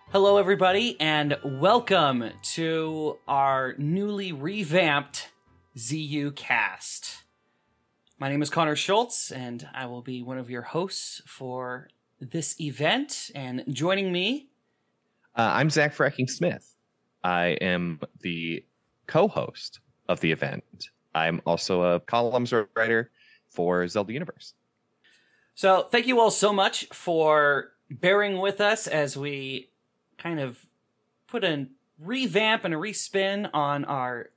Hello, everybody, and welcome to our newly revamped ZU cast. My name is Connor Schultz, and I will be one of your hosts for this event. And joining me... I'm Zach Fracking Smith. I am the co-host of the event. I'm also a columns writer for Zelda Universe. So, thank you all so much for bearing with us as we kind of put a revamp and a respin on our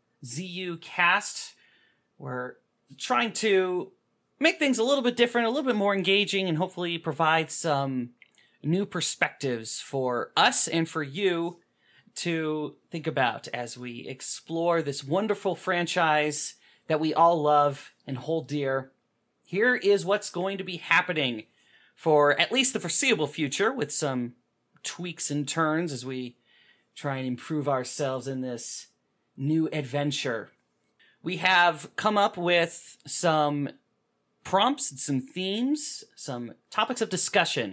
ZU cast. We're trying to make things a little bit different, a little bit more engaging, and hopefully provide some new perspectives for us and for you to think about as we explore this wonderful franchise that we all love and hold dear. Here is what's going to be happening for at least the foreseeable future, with some tweaks and turns as we try and improve ourselves in this new adventure. We have come up with some prompts, some themes, some topics of discussion.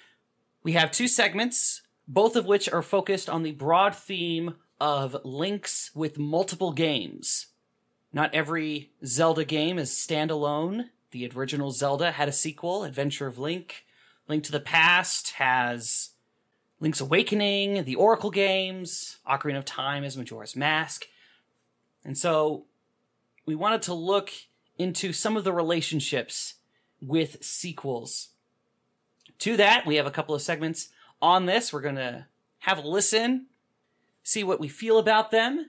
We have two segments, both of which are focused on the broad theme of links with multiple games. Not every Zelda game is standalone. The original Zelda had a sequel, Adventure of Link. Link to the Past has Link's Awakening, the Oracle games, Ocarina of Time is Majora's Mask. And so we wanted to look into some of the relationships with sequels. To that, we have a couple of segments on this. We're going to have a listen, see what we feel about them,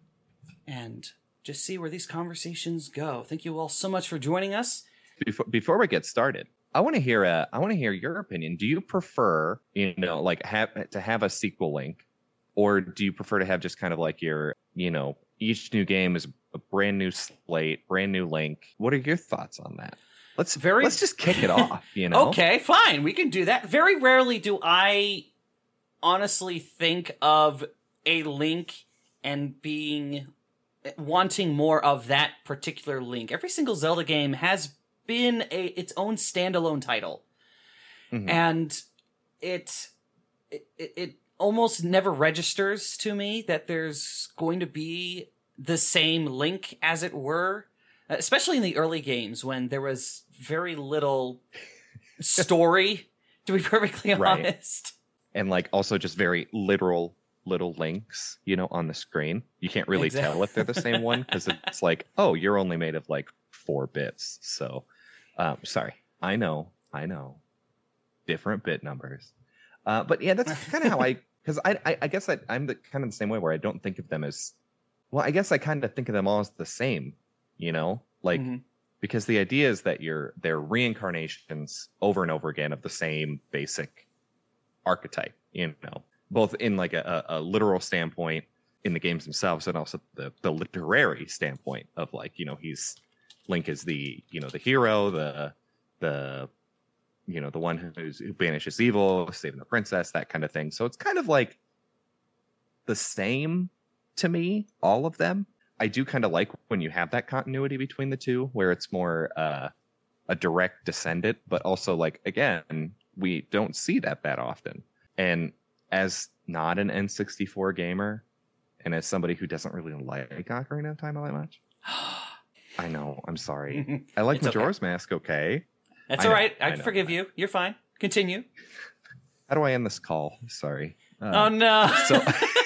and just see where these conversations go. Thank you all so much for joining us. Before we get started, I want to hear your opinion. Do you prefer, to have a sequel link, or do you prefer to have just kind of like your, each new game is a brand new slate, brand new link? What are your thoughts on that? Let's just kick it off, Okay, fine. We can do that. Very rarely do I honestly think of a link and wanting more of that particular link. Every single Zelda game has been its own standalone title. Mm-hmm. And it almost never registers to me that there's going to be the same link, as it were, especially in the early games when there was very little story, to be perfectly honest. And also just very literal little links, on the screen. You can't really tell if they're the same one, because it's like, oh, you're only made of 4 bits. So, sorry. I know. Different bit numbers. But yeah, that's kind of how because I guess I'm kind of the same way, where I don't think of them as, well, I guess I kind of think of them all as the same, mm-hmm. Because the idea is that they're reincarnations over and over again of the same basic archetype, both in a literal standpoint in the games themselves, and also the literary standpoint of Link is the hero, the one who banishes evil, saving the princess, that kind of thing. So it's kind of the same to me, all of them. I do kind of like when you have that continuity between the two, where it's more a direct descendant, but also again, we don't see that often. And as not an N64 gamer, and as somebody who doesn't really like Ocarina of Time all that much, I know, I'm sorry. I like Majora's Mask, okay? That's all right. I forgive you. You're fine. Continue. How do I end this call? Sorry. Oh, no. So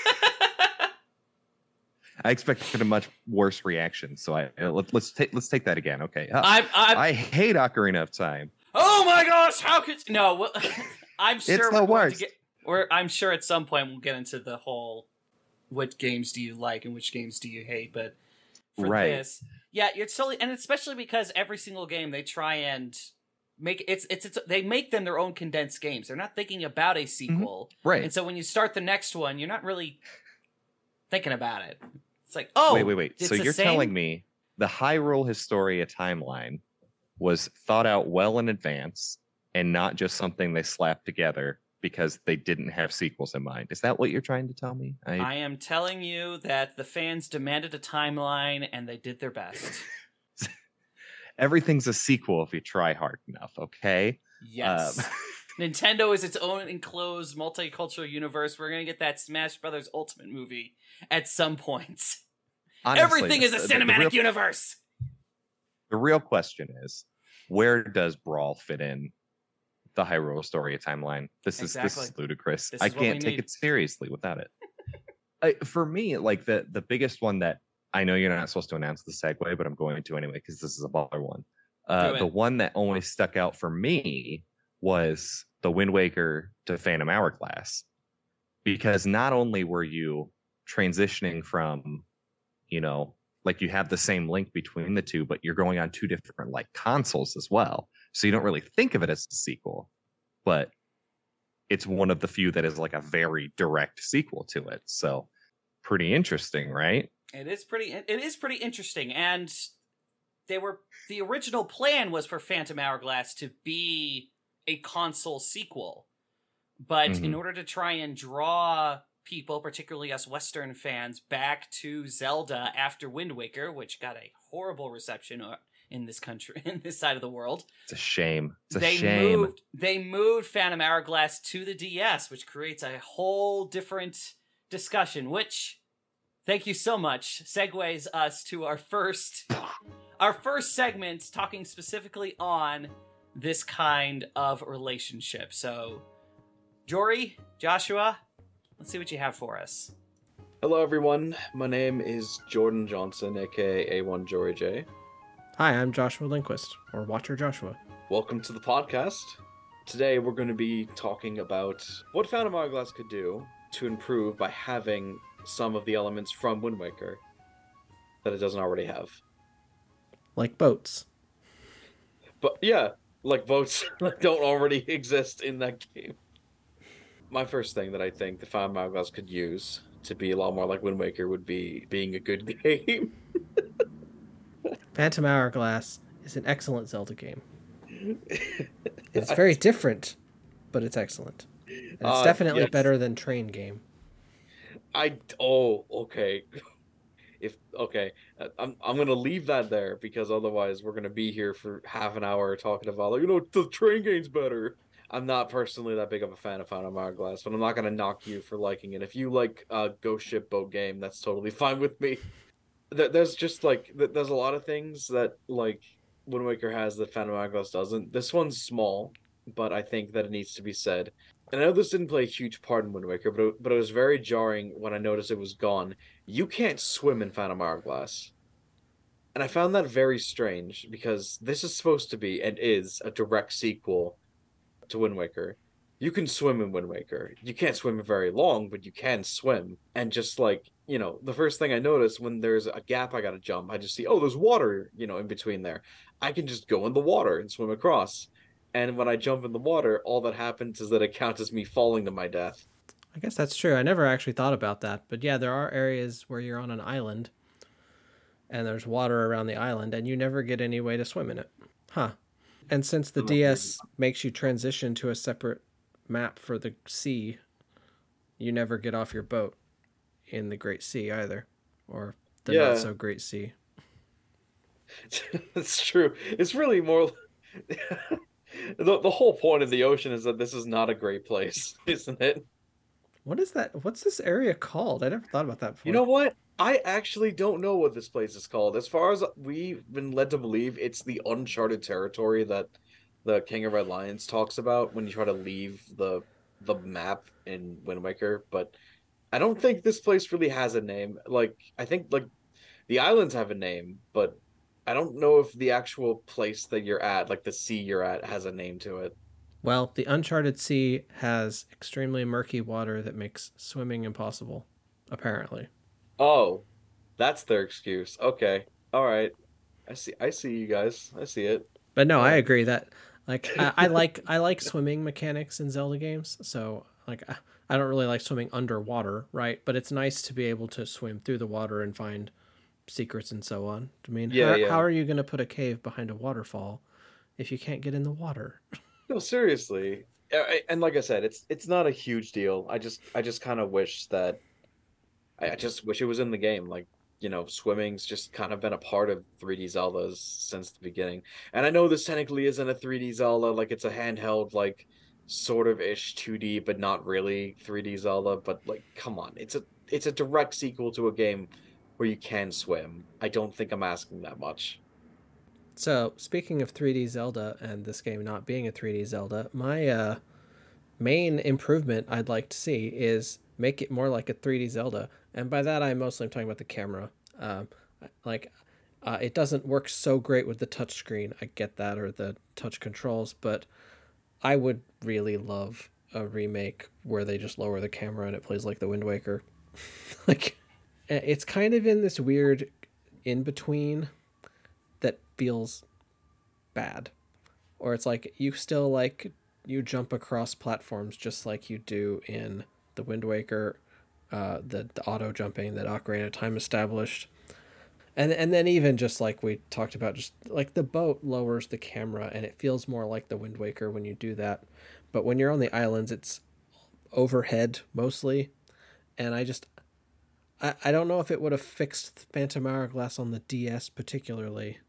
I expected a much worse reaction, so let's take that again, okay? I hate Ocarina of Time. Oh my gosh! How could no? I'm sure it's the worst. I'm sure at some point we'll get into the whole what games do you like and which games do you hate, but for this, yeah, it's totally, and especially because every single game they try and make they make them their own condensed games. They're not thinking about a sequel, mm-hmm. Right? And so when you start the next one, you're not really thinking about it. It's like, oh, wait. So you're telling me the Hyrule Historia timeline was thought out well in advance and not just something they slapped together because they didn't have sequels in mind? Is that what you're trying to tell me? I am telling you that the fans demanded a timeline and they did their best. Everything's a sequel if you try hard enough, okay? Yes. Nintendo is its own enclosed multicultural universe. We're gonna get that Smash Brothers Ultimate movie at some point. Honestly, Everything is a cinematic universe. The real question is, where does Brawl fit in the Hyrule Story timeline? This is ludicrous. I can't take it seriously without it. For me, like the biggest one that I know you're not supposed to announce the segue, but I'm going to anyway because this is a baller one. The one that always stuck out for me was the Wind Waker to Phantom Hourglass, because not only were you transitioning from, like you have the same link between the two, but you're going on two different like consoles as well. So you don't really think of it as a sequel, but it's one of the few that is like a very direct sequel to it. So pretty interesting, right? It is pretty interesting. And the original plan was for Phantom Hourglass to be a console sequel. But in order to try and draw people, particularly us Western fans, back to Zelda after Wind Waker, which got a horrible reception in this country, in this side of the world. It's a shame. They moved Phantom Hourglass to the DS, which creates a whole different discussion, which, thank you so much, segues us to our first segment, talking specifically on this kind of relationship. So, Jory, Joshua, let's see what you have for us. Hello, everyone. My name is Jordan Johnson, aka A1 Jory J. Hi, I'm Joshua Lindquist, or Watcher Joshua. Welcome to the podcast. Today, we're going to be talking about what Phantom Hourglass could do to improve by having some of the elements from Wind Waker that it doesn't already have. Like boats. But yeah, like boats that don't already exist in that game. My first thing that I think the Phantom Hourglass could use to be a lot more like Wind Waker would be being a good game. Phantom Hourglass is an excellent Zelda game. It's very different, but it's excellent. And it's definitely better than Train Game. Okay. I'm gonna leave that there because otherwise we're gonna be here for half an hour talking about the Train Game's better. I'm not personally that big of a fan of Phantom Hourglass, but I'm not gonna knock you for liking it. If you like a Ghost Ship boat game, that's totally fine with me. There's just there's a lot of things that like Wind Waker has that Phantom Hourglass doesn't. This one's small, but I think that it needs to be said. And I know this didn't play a huge part in Wind Waker, but it was very jarring when I noticed it was gone. You can't swim in Phantom Hourglass. And I found that very strange because this is supposed to be and is a direct sequel to Wind Waker. You can swim in Wind Waker. You can't swim very long, but you can swim. And just the first thing I notice when there's a gap I gotta jump, I just see, there's water, in between there. I can just go in the water and swim across. And when I jump in the water, all that happens is that it counts as me falling to my death. I guess that's true. I never actually thought about that. But yeah, there are areas where you're on an island and there's water around the island and you never get any way to swim in it. Huh. And since the DS makes you transition to a separate map for the sea, you never get off your boat in the Great Sea either, or the not so great sea. It's true. It's really more the whole point of the ocean is that this is not a great place, isn't it? What is that? What's this area called? I never thought about that before. You know what? I actually don't know what this place is called. As far as we've been led to believe, it's the uncharted territory that the King of Red Lions talks about when you try to leave the map in Wind Waker, but I don't think this place really has a name. I think the islands have a name, but I don't know if the actual place that you're at, like the sea you're at, has a name to it. Well, the Uncharted Sea has extremely murky water that makes swimming impossible, apparently. Oh, that's their excuse. Okay. All right. I see you guys. I see it. But no, I agree that I like swimming mechanics in Zelda games, so I don't really like swimming underwater, right? But it's nice to be able to swim through the water and find secrets and so on. I mean, how are you going to put a cave behind a waterfall if you can't get in the water? No, seriously. And like I said, it's not a huge deal. I just kind of wish that I just wish it was in the game. Swimming's just kind of been a part of 3D Zeldas since the beginning. And I know this technically isn't a 3D Zelda, it's a handheld sort of ish 2D, but not really 3D Zelda. But like, come on, it's a direct sequel to a game where you can swim. I don't think I'm asking that much. So, speaking of 3D Zelda and this game not being a 3D Zelda, my main improvement I'd like to see is make it more like a 3D Zelda. And by that, I'm talking about the camera. Like, it doesn't work so great with the touchscreen. I get that, or the touch controls, but I would really love a remake where they just lower the camera and it plays like the Wind Waker. Like, it's kind of in this weird in between that feels bad, or it's like you still like you jump across platforms just like you do in the Wind Waker, the auto jumping that Ocarina of Time established, and then even just like we talked about, just like the boat lowers the camera and it feels more like the Wind Waker when you do that, but when you're on the islands, it's overhead mostly, and I don't know if it would have fixed Phantom Hourglass on the DS particularly,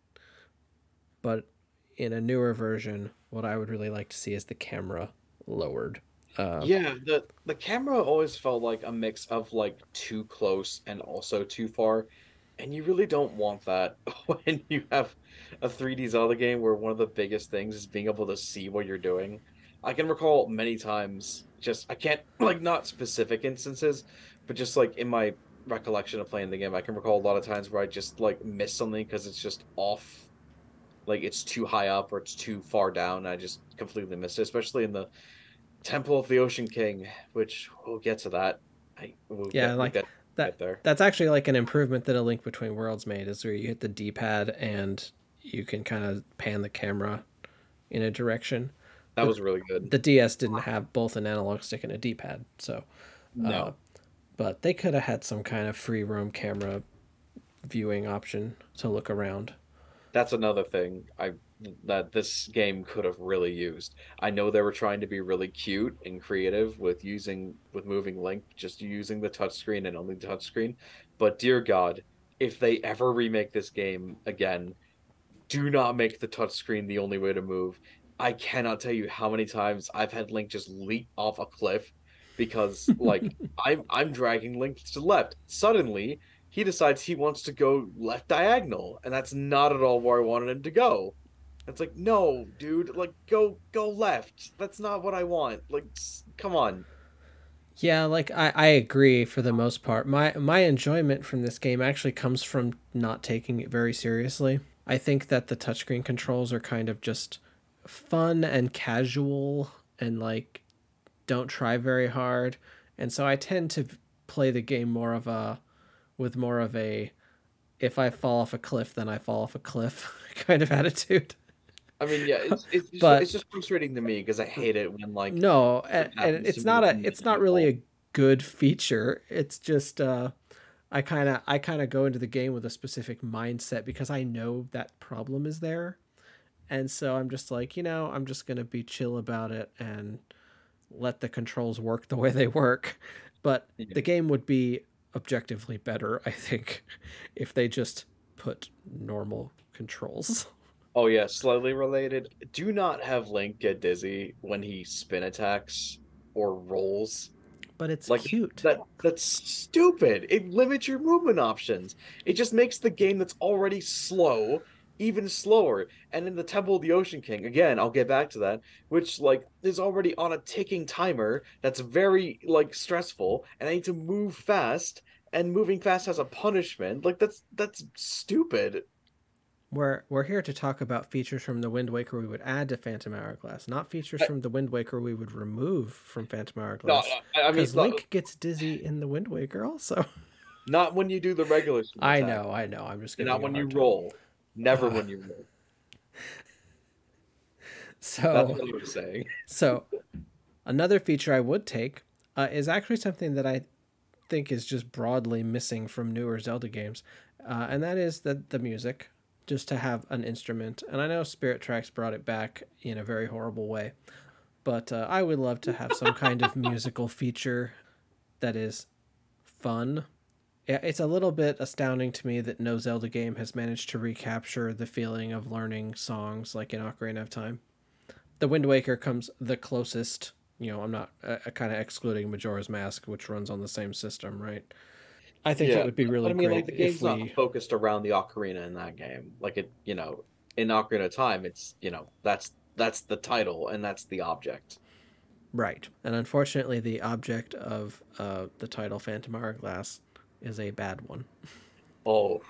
but in a newer version, what I would really like to see is the camera lowered. Yeah, the camera always felt like a mix of like too close and also too far, and you really don't want that when you have a 3D Zelda game where one of the biggest things is being able to see what you're doing. I can recall many times, just I can't like not specific instances, but just like in my recollection of playing the game, I can recall a lot of times where I just like miss something because it's just off, like it's too high up or it's too far down. And I just completely missed it, especially in the Temple of the Ocean King, which we'll get to that. Yeah, We'll like get that. there. That's actually like an improvement that A Link Between Worlds made, is where you hit the D-pad and you can kind of pan the camera in a direction. That The was really good. the DS didn't have both an analog stick and a D-pad, so No, but they could have had some kind of free roam camera viewing option to look around. that's another thing I that this game could have really used. I know they were trying to be really cute and creative with moving Link, just using the touchscreen and only the touchscreen. But dear God, if they ever remake this game again, do not make the touchscreen the only way to move. I cannot tell you how many times I've had Link just leap off a cliff because like I'm dragging Link to the left. Suddenly, he decides he wants to go left diagonal, and that's not at all where I wanted him to go. It's like, no, dude, like go left. That's not what I want. Like come on. Yeah, like I agree for the most part. My enjoyment from this game actually comes from not taking it very seriously. I think that the touchscreen controls are kind of just fun and casual and like don't try very hard. And so I tend to play the game more of a with more of a if I fall off a cliff, then I fall off a cliff kind of attitude. I mean, yeah, But it's just frustrating to me because I hate it when like no, it and happens to me with it's many not really people. a good feature. It's just I kind of go into the game with a specific mindset because I know that problem is there. And so I'm just like, I'm just going to be chill about it and let the controls work the way they work. But Yeah. the game would be objectively better, I think, if they just put normal controls. Oh yeah, slightly related. Do not have Link get dizzy when he spin attacks or rolls. But it's Like cute. that's stupid. It limits your movement options. It just makes the game that's already slow even slower. And in the Temple of the Ocean King, again, I'll get back to that, which like is already on a ticking timer that's very like stressful, and I need to move fast, and moving fast has a punishment. Like that's stupid. We're here to talk about features from the Wind Waker we would add to Phantom Hourglass, not features I, from the Wind Waker we would remove from Phantom no, Hourglass. I mean Because Link gets dizzy in the Wind Waker also. not when you do the regular spin I attack, know, I know. I'm just and giving not you a when you hard time. roll. Never when you roll. That's So, what I was saying. so another feature I would take is actually something that I think is just broadly missing from newer Zelda games, and that is the music. Just to have an instrument, and I know Spirit Tracks brought it back in a very horrible way, but I would love to have some kind of musical feature that is fun. Yeah, it's a little bit astounding to me that no Zelda game has managed to recapture the feeling of learning songs like in Ocarina of Time. The Wind Waker comes the closest. I'm not kind of excluding Majora's Mask, which runs on the same system, right? I think it would be really but I mean, great like the if game's not we. focused around the ocarina in that game. Like it, in Ocarina of Time, it's that's the title and that's the object. Right. And unfortunately, the object of the title Phantom Hourglass is a bad one. Oh,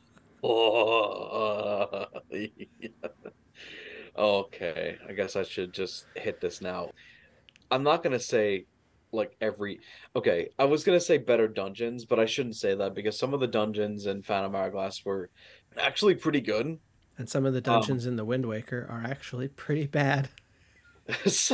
oh, okay. I guess I should just hit this now. I'm not gonna say like every. Okay, I was gonna say better dungeons, but I shouldn't say that because some of the dungeons in Phantom Hourglass were actually pretty good. And some of the Um, dungeons in the Wind Waker are actually pretty bad. so,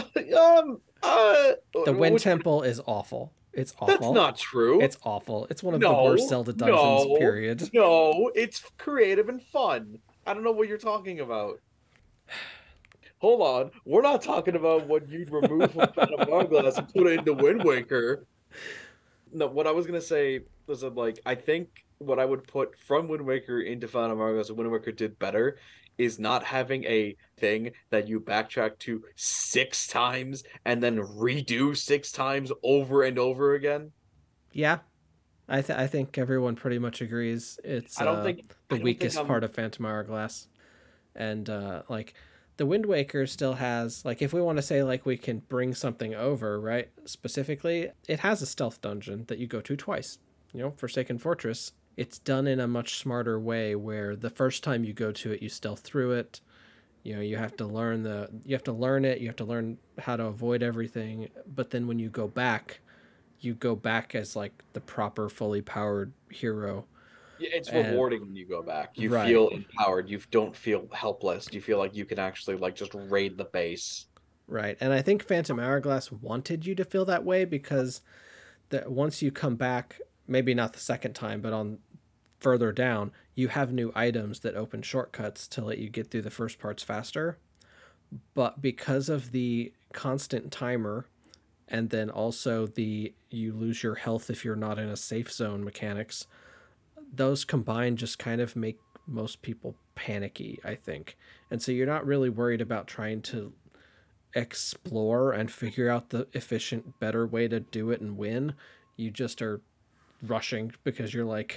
The Wind which Temple is awful. It's that's awful. not true. It's awful. It's one of the worst No, Zelda dungeons, no, period. no. It's creative and fun. I don't know what you're talking about. Hold on, we're not talking about what you'd remove from Phantom Hourglass and put it into Wind Waker. No, what I was gonna say was that like I think what I would put from Wind Waker into Phantom Hourglass and Wind Waker did better is not having a thing that you backtrack to 6 times and then redo 6 times over and over again. Yeah, I think everyone pretty much agrees it's I don't think the I don't think weakest part I'm of Phantom Hourglass. And like the Wind Waker still has, like, if we want to say like we can bring something over, right? Specifically, it has a stealth dungeon that you go to twice. Forsaken Fortress. It's done in a much smarter way where the first time you go to it, you stealth through it. You have to learn you have to learn it, you have to learn how to avoid everything, but then when you go back as like the proper fully powered hero. Yeah, it's And rewarding when you go back. You right. feel empowered. You don't feel helpless. You feel like you can actually like just raid the base. Right. And I think Phantom Hourglass wanted you to feel that way because that once you come back, maybe not the second time, but on further down, you have new items that open shortcuts to let you get through the first parts faster. But because of the constant timer and then also the you lose your health if you're not in a safe zone mechanics, those combined just kind of make most people panicky, I think. And so you're not really worried about trying to explore and figure out the efficient, better way to do it and win. You just are rushing because you're like,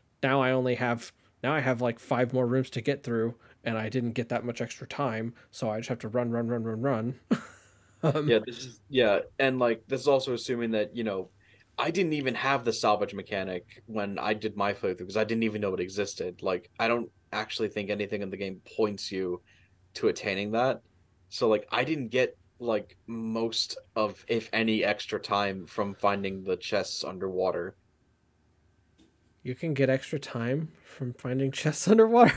now I have like 5 more rooms to get through, and I didn't get that much extra time, so I just have to run, run, run, run, run. um, And like this is also assuming that, I didn't even have the salvage mechanic when I did my playthrough because I didn't even know it existed. Like I don't actually think anything in the game points you to attaining that. So like I didn't get like most of if any extra time from finding the chests underwater. you can get extra time from finding chests underwater.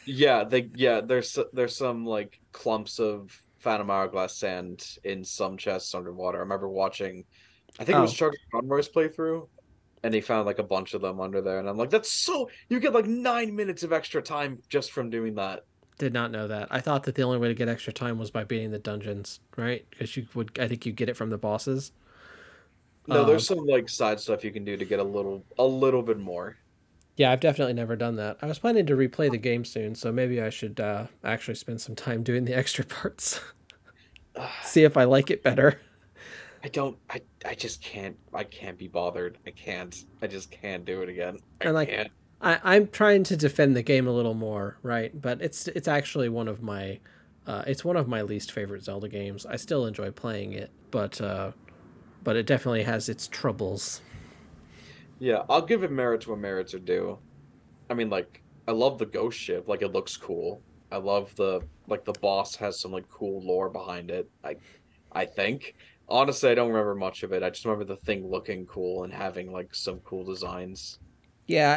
There's some like clumps of Phantom Hourglass sand in some chests underwater. I remember watching, I think it was Oh, Chuck Conroy's playthrough, and he found like a bunch of them under there, and I'm like, that's so you get like 9 minutes of extra time just from doing that. did not know that. I thought that the only way to get extra time was by beating the dungeons, right? Because I think you get it from the bosses. No, Uh, there's some like side stuff you can do to get a little bit more. yeah, I've definitely never done that. I was planning to replay the game soon, so maybe I should actually spend some time doing the extra parts. See if I like it better. I don't I just can't be bothered. I just can't do it again. I And like, can't. I'm trying to defend the game a little more, right? But it's actually one of my it's one of my least favorite Zelda games. I still enjoy playing it, but it definitely has its troubles. Yeah, I'll give it merit where merits are due. I mean, like, I love the ghost ship. Like, it looks cool. I love the boss has some like cool lore behind it. I think. Honestly, I don't remember much of it. I just remember the thing looking cool and having like some cool designs. Yeah,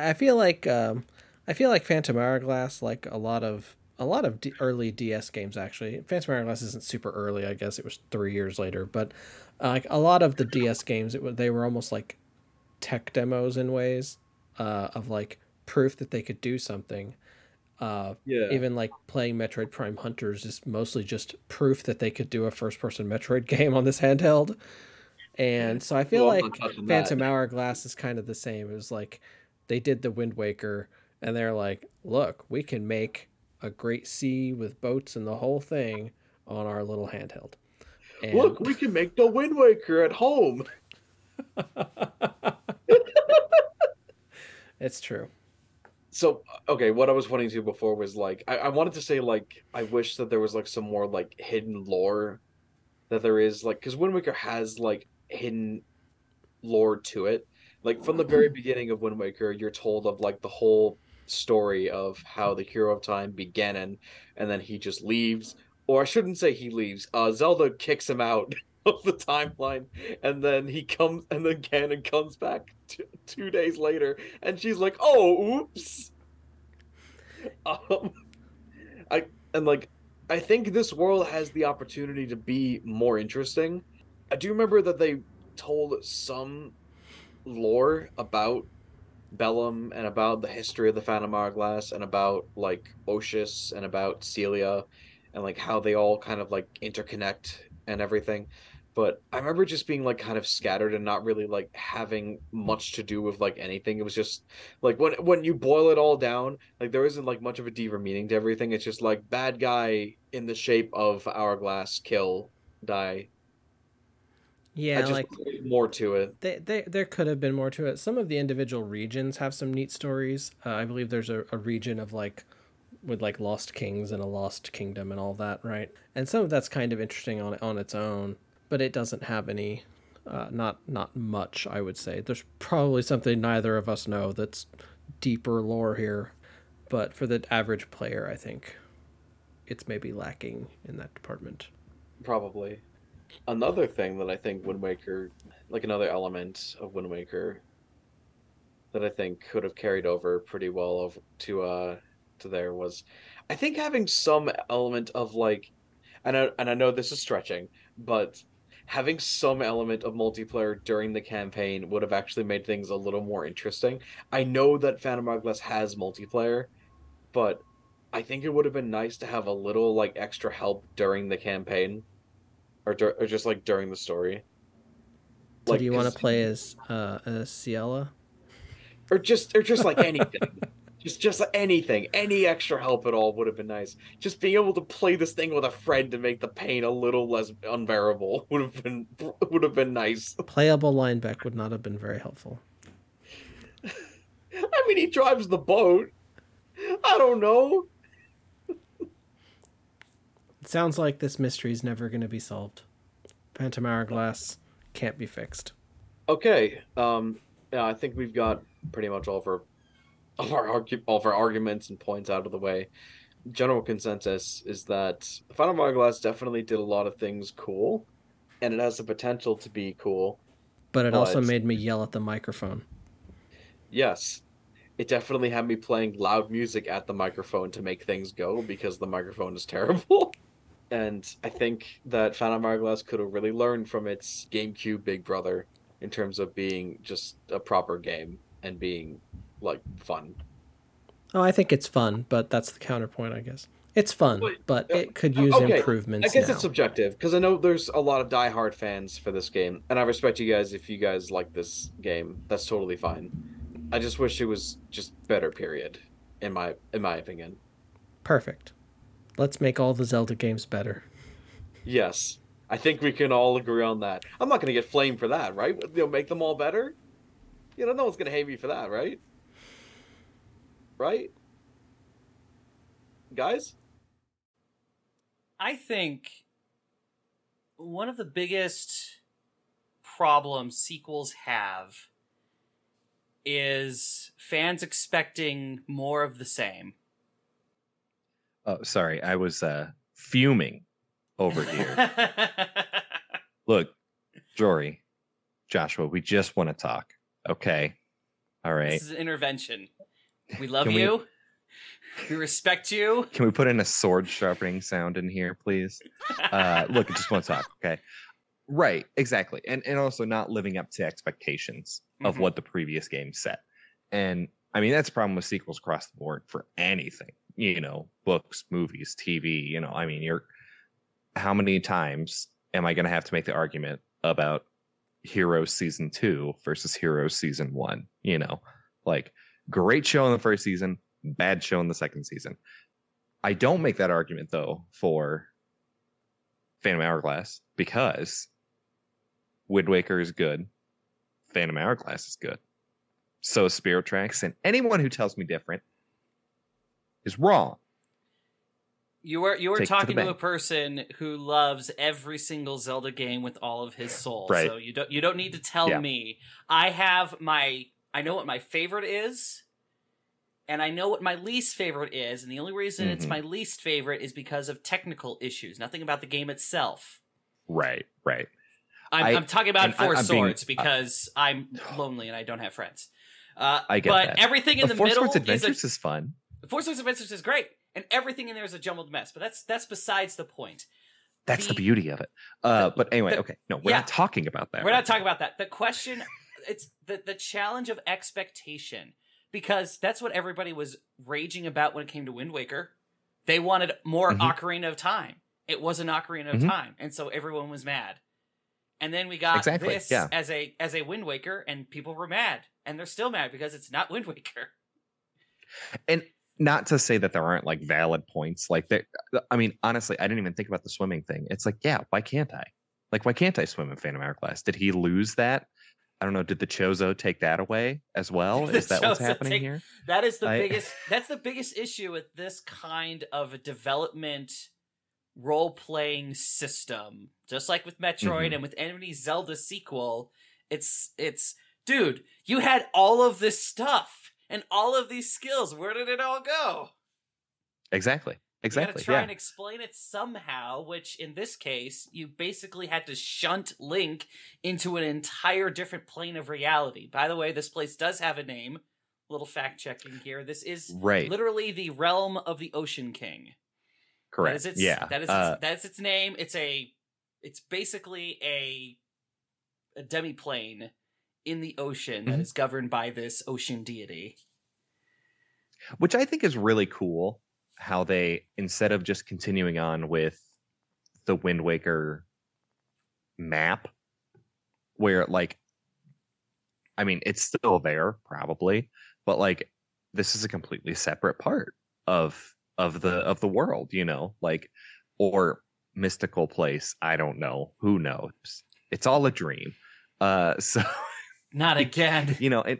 I feel like Phantom Hourglass, like a lot of early DS games actually. Phantom Hourglass isn't super early, I guess it was 3 years later, but like a lot of the DS games, they were almost like tech demos in ways, of like proof that they could do something. Uh, Yeah. Even like playing Metroid Prime Hunters is mostly just proof that they could do a first-person Metroid game on this handheld. And so I feel No, I'm not like touching that. Phantom Hourglass is kind of the same. It was like they did the Wind Waker and they're like, look, we can make a great sea with boats and the whole thing, on our little handheld. And... Look, we can make the Wind Waker at home. It's true. So, okay, what I was wanting to before was like, I wanted to say like, I wish that there was like some more like hidden lore that there is, like, because Wind Waker has like hidden lore to it. Like from the very beginning of Wind Waker, you're told of like the whole story of how the Hero of Time began, and then he just leaves, or I shouldn't say he leaves. Zelda kicks him out of the timeline, and then Ganon comes back 2 days later, and she's like, "Oh, oops." Um, I and like I think this world has the opportunity to be more interesting. I do remember that they told some lore about Bellum and about the history of the Phantom Hourglass and about like Oshus and about Celia and like how they all kind of like interconnect and everything. But I remember just being like kind of scattered and not really like having much to do with like anything. It was just like when you boil it all down, like there isn't like much of a deeper meaning to everything. It's just like bad guy in the shape of Hourglass, kill, die. Yeah, like more to it. There could have been more to it. Some of the individual regions have some neat stories. I believe there's a region of like with like lost kings and a lost kingdom and all that, right? And some of that's kind of interesting on its own, but it doesn't have any not much, I would say. There's probably something neither of us know that's deeper lore here, but for the average player, I think it's maybe lacking in that department. Probably. Another thing that I think Wind Waker, like another element of Wind Waker that I think could have carried over pretty well over to there was, I think having some element of like, and I know this is stretching, but having some element of multiplayer during the campaign would have actually made things a little more interesting. I know that Phantom Hourglass has multiplayer, but I think it would have been nice to have a little like extra help during the campaign. Or just like during the story. So like, do you want to play as Ciela? Or just like anything. just like anything. Any extra help at all would have been nice. Just being able to play this thing with a friend to make the pain a little less unbearable would have been nice. Playable Linebeck would not have been very helpful. I mean, he drives the boat. I don't know. It sounds like this mystery is never going to be solved. Phantom Hourglass can't be fixed. Okay. Yeah, I think we've got pretty much all of our arguments and points out of the way. General consensus is that Phantom Hourglass definitely did a lot of things cool, and it has the potential to be cool. But it also made me yell at the microphone. Yes. It definitely had me playing loud music at the microphone to make things go because the microphone is terrible. And I think that Phantom Hourglass could have really learned from its GameCube big brother in terms of being just a proper game and being, like, fun. Oh, I think it's fun, but that's the counterpoint, I guess. It's fun, but it could use improvements. I guess it's subjective, because I know there's a lot of diehard fans for this game, and I respect you guys if you guys like this game. That's totally fine. I just wish it was just better, period, in my opinion. Perfect. Let's make all the Zelda games better. Yes. I think we can all agree on that. I'm not going to get flamed for that, right? Make them all better? No one's going to hate me for that, right? Right? Guys? I think one of the biggest problems sequels have is fans expecting more of the same. Oh, sorry. I was fuming over here. Look, Jory, Joshua, we just want to talk. Okay. All right. This is an intervention. We love you. We respect you. Can we put in a sword sharpening sound in here, please? Look, I just want to talk. Okay. Right. Exactly. And also not living up to expectations of what the previous game set. And I mean, that's a problem with sequels across the board for anything. Books, movies, TV, I mean, how many times am I going to have to make the argument about Heroes Season 2 versus Heroes Season 1? Like, great show in the first season, bad show in the second season. I don't make that argument, though, for Phantom Hourglass because Wind Waker is good, Phantom Hourglass is good, so is Spirit Tracks, and anyone who tells me different is wrong. You were Take it to talking the to a bank. person who loves every single Zelda game with all of his soul. Right. So you don't need to tell me. I know what my favorite is, and I know what my least favorite is, and the only reason it's my least favorite is because of technical issues. Nothing about the game itself. Right. I'm talking about Four I'm being- Swords because I'm lonely and I don't have friends. I get but that. everything in the Four middle Swords Adventures is fun. Four Swords Adventures is great, and everything in there is a jumbled mess. But that's besides the point. That's the beauty of it. But anyway, okay. No, we're not talking about that. We're not talking about that. The question, it's the challenge of expectation, because that's what everybody was raging about when it came to Wind Waker. They wanted more Ocarina of Time. It was an Ocarina of Time, and so everyone was mad. And then we got this as a Wind Waker, and people were mad, and they're still mad because it's not Wind Waker. And not to say that there aren't like valid points, like that. I mean, honestly, I didn't even think about the swimming thing. It's like, yeah, why can't I? Like, why can't I swim in Phantom Hourglass? Did he lose that? I don't know. Did the Chozo take that away as well? Is that what's happening here? That is the biggest. That's the biggest issue with this kind of a development role-playing system. Just like with Metroid and with any Zelda sequel, it's dude, you had all of this stuff and all of these skills. Where did it all go? Exactly. You gotta try and explain it somehow, which in this case, you basically had to shunt Link into an entire different plane of reality. By the way, this place does have a name. Little fact checking here. This is literally the realm of the Ocean King. Correct. That's its name. It's basically a demi-plane in the ocean that is governed by this ocean deity. Which I think is really cool, how they, instead of just continuing on with the Wind Waker map, where like, I mean, it's still there probably, but like this is a completely separate part of the world, you know, like, or mystical place. I don't know. Who knows? It's all a dream. So not again. You know, it.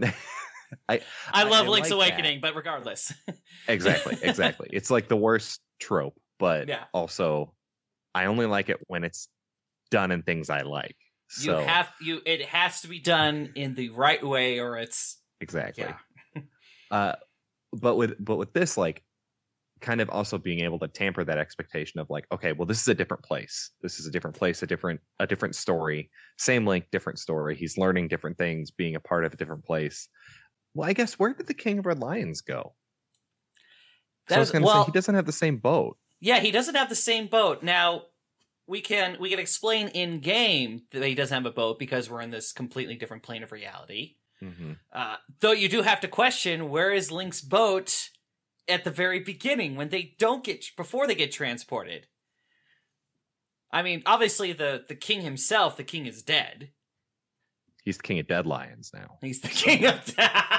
I love Link's Awakening, but regardless. Exactly. It's like the worst trope, but also I only like it when it's done in things I like. So it has to be done in the right way, or it's exactly. Yeah. But with this, like, kind of also being able to tamper that expectation of like, okay, well, this is a different place. This is a different place, a different story. Same Link, different story. He's learning different things, being a part of a different place. Well, I guess where did the King of Red Lions go? So I was going to say he doesn't have the same boat. Yeah, he doesn't have the same boat. Now, we can explain in game that he doesn't have a boat because we're in this completely different plane of reality. Though you do have to question, where is Link's boat at the very beginning when they before they get transported? I mean, obviously the king himself, the king is dead. He's the king of dead lions now. He's the king of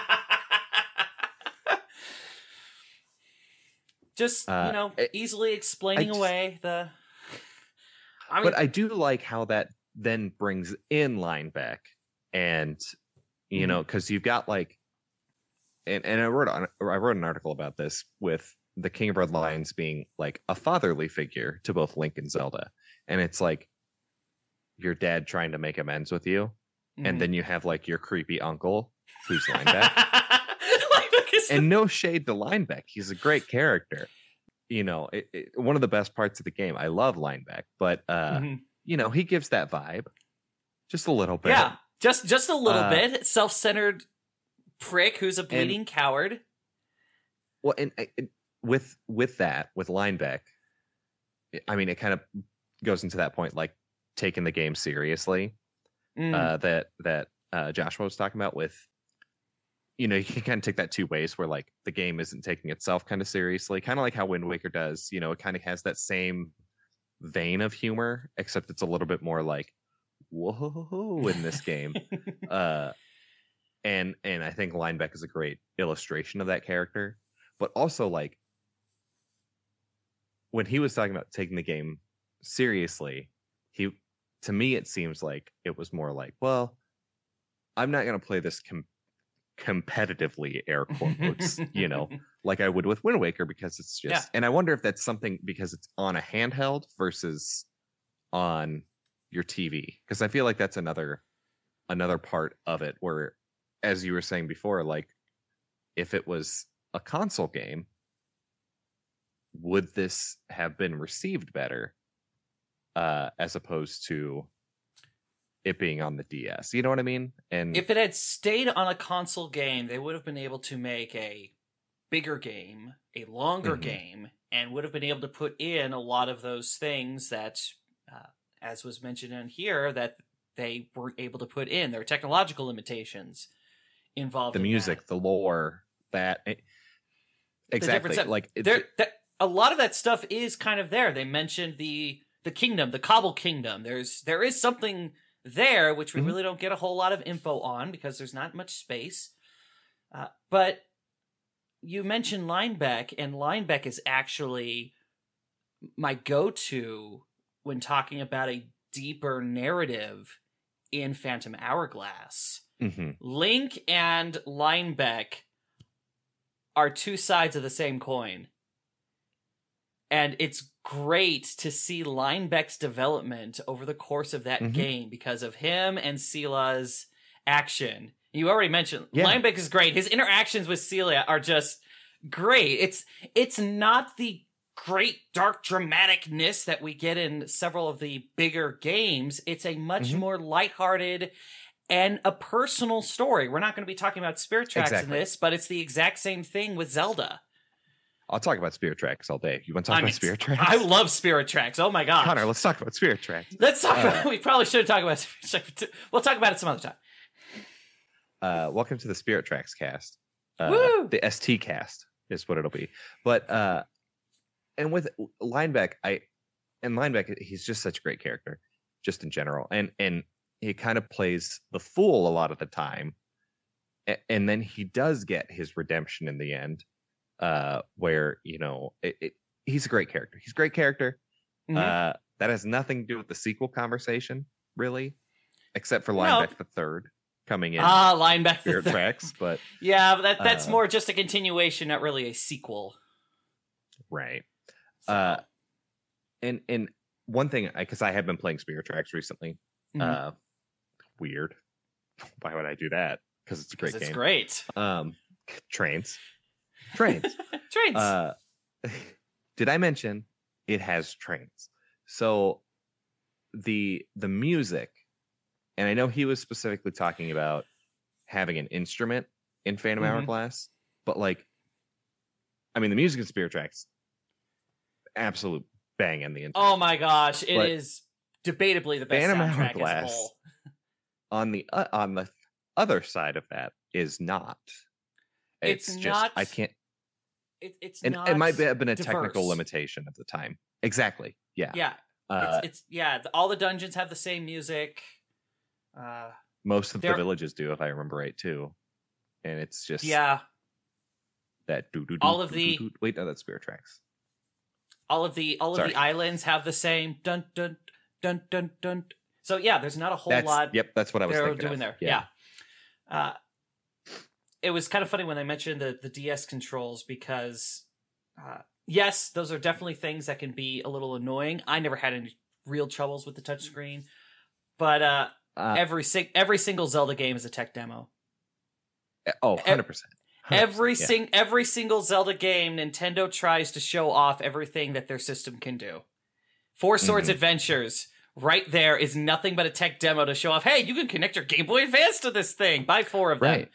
just, easily explaining away the... But I do like how that then brings in Linebeck, and, you know, because you've got like... And I wrote an article about this with the King of Red Lions being like a fatherly figure to both Link and Zelda. And it's like your dad trying to make amends with you. And then you have like your creepy uncle who's Linebeck. And no shade to Linebeck. He's a great character. You know, one of the best parts of the game. I love Linebeck, but you know, he gives that vibe just a little bit. Yeah, just a little bit. Self-centered prick who's a bleeding coward. Well, and with Linebeck, I mean, it kind of goes into that point, like taking the game seriously. That Joshua was talking about with, you know, you can kind of take that two ways where like the game isn't taking itself kind of seriously, kind of like how Wind Waker does. You know, it kind of has that same vein of humor, except it's a little bit more like whoa in this game. And I think Linebeck is a great illustration of that character, but also like when he was talking about taking the game seriously, to me it seems like it was more like, well, I'm not going to play this competitively, air quotes, like I would with Wind Waker, because it's just, and I wonder if that's something because it's on a handheld versus on your TV, because I feel like that's another part of it where, as you were saying before, like if it was a console game, would this have been received better as opposed to it being on the DS? You know what I mean? And if it had stayed on a console game, they would have been able to make a bigger game, a longer game, and would have been able to put in a lot of those things that, as was mentioned in here, that they weren't able to put in. There are technological limitations involved. The music, the lore, that exactly. Like a lot of that stuff is kind of there. They mentioned the kingdom, the Cobble Kingdom. There is something there which we really don't get a whole lot of info on because there's not much space. But you mentioned Linebeck, and Linebeck is actually my go-to when talking about a deeper narrative in Phantom Hourglass. Link and Linebeck are two sides of the same coin. And it's great to see Linebeck's development over the course of that game because of him and Sela's action. You already mentioned Linebeck is great. His interactions with Celia are just great. It's not the great dark dramaticness that we get in several of the bigger games. It's a much more lighthearted and a personal story. We're not going to be talking about Spirit Tracks in this, but it's the exact same thing with Zelda. I'll talk about Spirit Tracks all day. You want to talk about Spirit Tracks? I love Spirit Tracks. Oh my god, Connor, let's talk about Spirit Tracks. Let's talk about. We probably should talk about Spirit Tracks. We'll talk about it some other time. Welcome to the Spirit Tracks cast. The ST cast is what it'll be. But and with Linebeck, he's just such a great character, just in general, and he kind of plays the fool a lot of the time, and then he does get his redemption in the end. Where he's a great character. He's a great character. That has nothing to do with the sequel conversation, really, except for Linebeck the Third coming in. Linebeck Spirit Tracks, but yeah, but that's more just a continuation, not really a sequel, right? So. And one thing, because I have been playing Spirit Tracks recently. Weird. Why would I do that? Because it's a great game. It's great. Trains. Did I mention it has trains? So the music, and I know he was specifically talking about having an instrument in Phantom Hourglass, but the music in Spirit Tracks, absolute bang in the entire. Oh my gosh, it is debatably the best Phantom soundtrack Hourglass as a whole. On the other side of that is not. It's just not. I can't. It's and not. It might have been a diverse. technical limitation at the time. Exactly. Yeah. Yeah. All the dungeons have the same music. Most of the villages do, if I remember right, too. And it's just that all of the wait, no, that's Spirit Tracks. All of the islands have the same dun dun dun dun dun. So yeah, there's not a whole lot. Yep, that's what I was thinking doing of. there. Yeah. It was kind of funny when they mentioned the DS controls because, yes, those are definitely things that can be a little annoying. I never had any real troubles with the touchscreen, but every single Zelda game is a tech demo. 100%. Every single Zelda game, Nintendo tries to show off everything that their system can do. Four Swords Adventures, right there, is nothing but a tech demo to show off, hey, you can connect your Game Boy Advance to this thing. Buy 4 of them.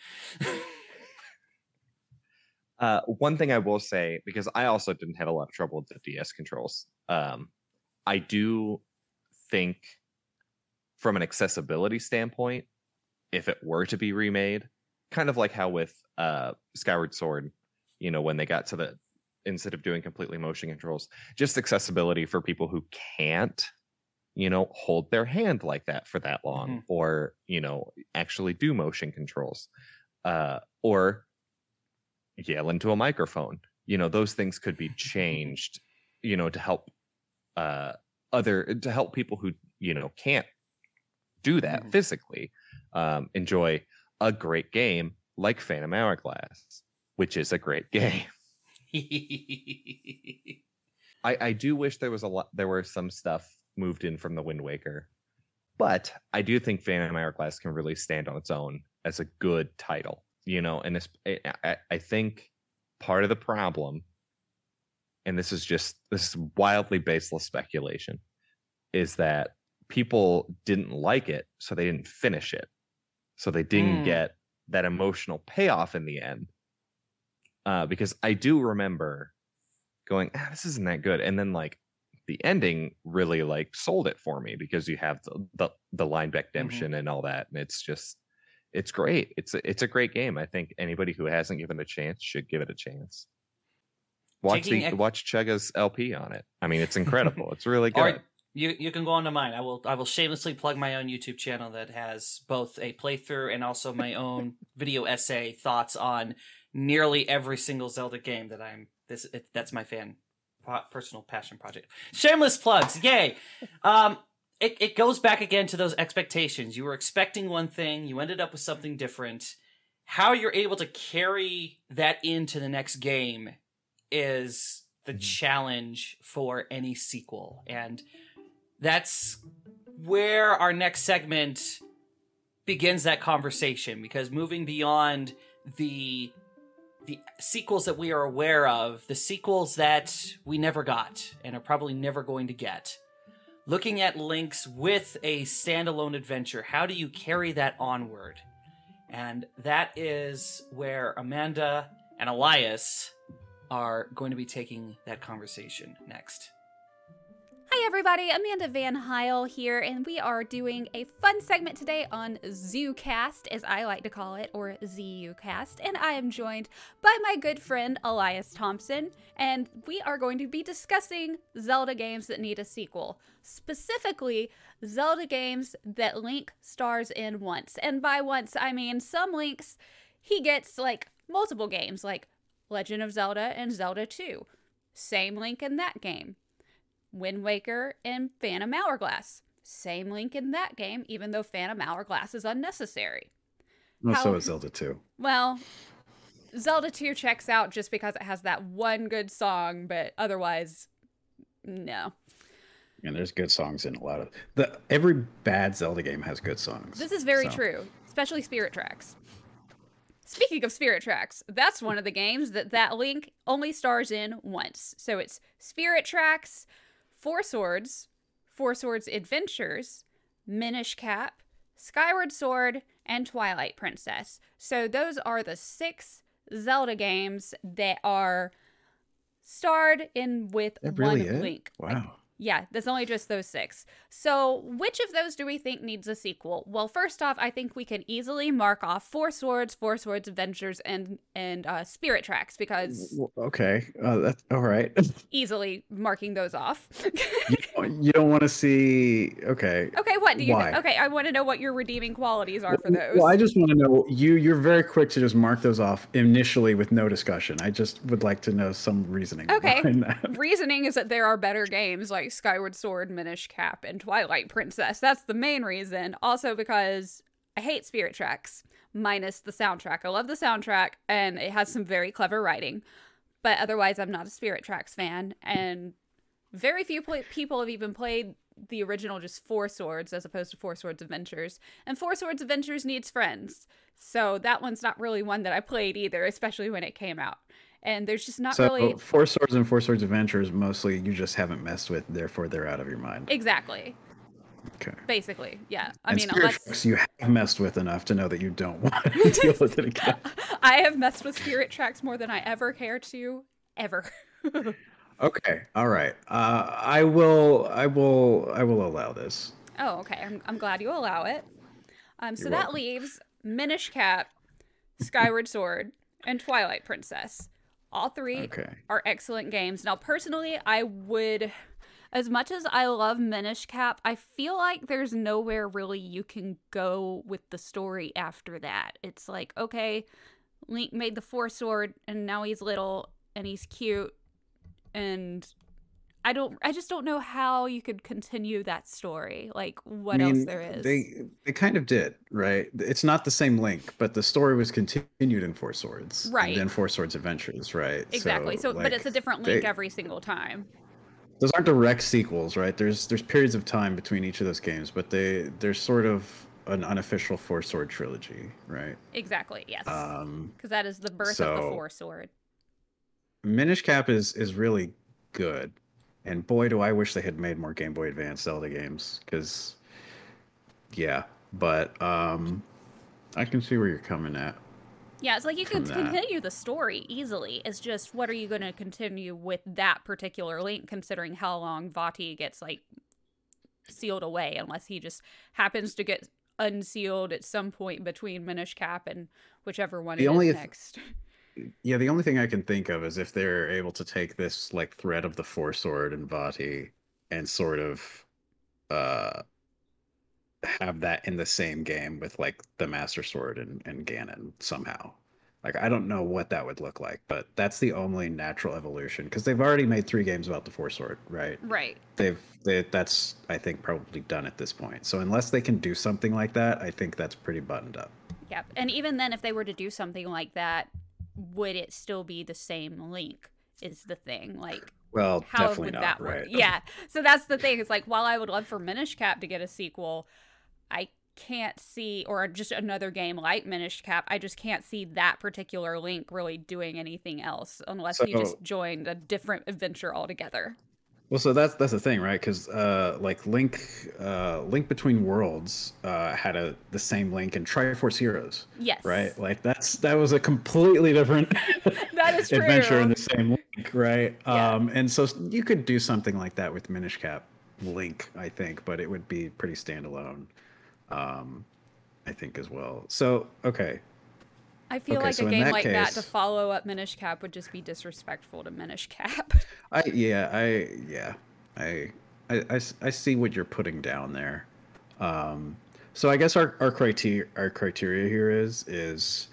One thing I will say, because I also didn't have a lot of trouble with the DS controls, I do think from an accessibility standpoint, if it were to be remade, kind of like how with Skyward Sword, when they got to instead of doing completely motion controls, just accessibility for people who can't, hold their hand like that for that long, or, actually do motion controls, or yell into a microphone. Those things could be changed, to help to help people who, you know, can't do that physically, enjoy a great game like Phantom Hourglass, which is a great game. I do wish there were some stuff moved in from the Wind Waker, but I do think Phantom Hourglass can really stand on its own as a good title, you know. And I think part of the problem, and this is wildly baseless speculation, is that people didn't like it, so they didn't finish it, so they didn't get that emotional payoff in the end. Because I do remember going, this isn't that good, and then like the ending really like sold it for me, because you have the Linebeck redemption and all that, and it's great. It's a great game. I think anybody who hasn't given it a chance should give it a chance. Watch Chugga's LP on it. I mean, it's incredible. It's really good. Or you can go on to mine. I will shamelessly plug my own YouTube channel that has both a playthrough and also my own video essay thoughts on nearly every single Zelda game that that's my personal passion project. Shameless plugs, yay! It goes back again to those expectations. You were expecting one thing, you ended up with something different. How you're able to carry that into the next game is the challenge for any sequel, and that's where our next segment begins that conversation, because moving beyond the sequels that we are aware of, the sequels that we never got and are probably never going to get, looking at Link's with a standalone adventure, how do you carry that onward? And that is where Amanda and Elias are going to be taking that conversation next. Hi everybody, Amanda Van Heil here, and we are doing a fun segment today on ZooCast, as I like to call it, or ZUcast, and I am joined by my good friend Elias Thompson, and we are going to be discussing Zelda games that need a sequel. Specifically, Zelda games that Link stars in once, and by once I mean some Links he gets like multiple games, like Legend of Zelda and Zelda 2. Same Link in that game. Wind Waker and Phantom Hourglass. Same Link in that game, even though Phantom Hourglass is unnecessary. So is Zelda 2. Well, Zelda 2 checks out just because it has that one good song, but otherwise, no. And there's good songs in a lot of... Every bad Zelda game has good songs. This is very true, especially Spirit Tracks. Speaking of Spirit Tracks, that's one of the games that Link only stars in once. So it's Spirit Tracks, Four Swords Adventures, Minish Cap, Skyward Sword, and Twilight Princess. So those are the 6 Zelda games that are starred in with one Link. Wow. Yeah, there's only just those 6. So which of those do we think needs a sequel? Well, first off, I think we can easily mark off Four Swords Adventures, and Spirit Tracks, because... Okay, that's all right. Easily marking those off. You don't want to see... Okay. Okay, what do you... Why? Okay, I want to know what your redeeming qualities are for those. Well, I just want to know, you're very quick to just mark those off initially with no discussion. I just would like to know some reasoning behind that. Reasoning is that there are better games like Skyward Sword, Minish Cap, and Twilight Princess. That's the main reason. Also because I hate Spirit Tracks, minus the soundtrack. I love the soundtrack, and it has some very clever writing. But otherwise, I'm not a Spirit Tracks fan, and very few people have even played the original just Four Swords as opposed to Four Swords Adventures. And Four Swords Adventures needs friends. So that one's not really one that I played either, especially when it came out. And there's just not really... Four Swords and Four Swords Adventures, mostly you just haven't messed with, therefore they're out of your mind. Exactly. Okay. Basically, yeah. Spirit Tracks you have messed with enough to know that you don't want to deal with it again. I have messed with Spirit Tracks more than I ever care to, ever. Okay, all right. I will allow this. Oh, okay. I'm glad you allow it. So that leaves Minish Cap, Skyward Sword, and Twilight Princess. All 3 are excellent games. Now, personally, I would, as much as I love Minish Cap, I feel like there's nowhere really you can go with the story after that. It's like, okay, Link made the Four Sword, and now he's little, and he's cute, and I just don't know how you could continue that story. Like, what else there is. They kind of did, right? It's not the same Link, but the story was continued in Four Swords. Right. And then Four Swords Adventures, right? Exactly. So like, but it's a different Link every single time. Those aren't direct sequels, right? There's periods of time between each of those games, but they're sort of an unofficial Four Sword trilogy, right? Exactly, yes. Because that is the birth of the Four Sword. Minish Cap is really good. And boy, do I wish they had made more Game Boy Advance Zelda games. Because, yeah. But I can see where you're coming at. Yeah, it's like you can continue the story easily. It's just, what are you going to continue with that particular Link, considering how long Vaati gets, like, sealed away, unless he just happens to get unsealed at some point between Minish Cap and whichever one is next. Yeah, the only thing I can think of is if they're able to take this, like, thread of the Four Sword and Vaati and sort of have that in the same game with, like, the Master Sword and Ganon somehow. Like, I don't know what that would look like, but that's the only natural evolution, because they've already made 3 games about the Four Sword, right? Right. That's, I think, probably done at this point. So unless they can do something like that, I think that's pretty buttoned up. Yep. And even then, if they were to do something like that, would it still be the same Link is the thing. Like, well, how definitely would not, that right? work? Yeah. So that's the thing. It's like, while I would love for Minish Cap to get a sequel, I can't see, or just another game like Minish Cap, I just can't see that particular Link really doing anything else unless he just joined a different adventure altogether. Well, so that's the thing, right? Because like Link Between Worlds had the same Link in Triforce Heroes. Yes. Right. Like that was a completely different that is true. adventure in the same Link, right? Yeah. And so you could do something like that with Minish Cap Link, I think, but it would be pretty standalone, I think, as well. So okay. I feel like a game like that to follow up Minish Cap would just be disrespectful to Minish Cap. I see what you're putting down there. So I guess our criteria here is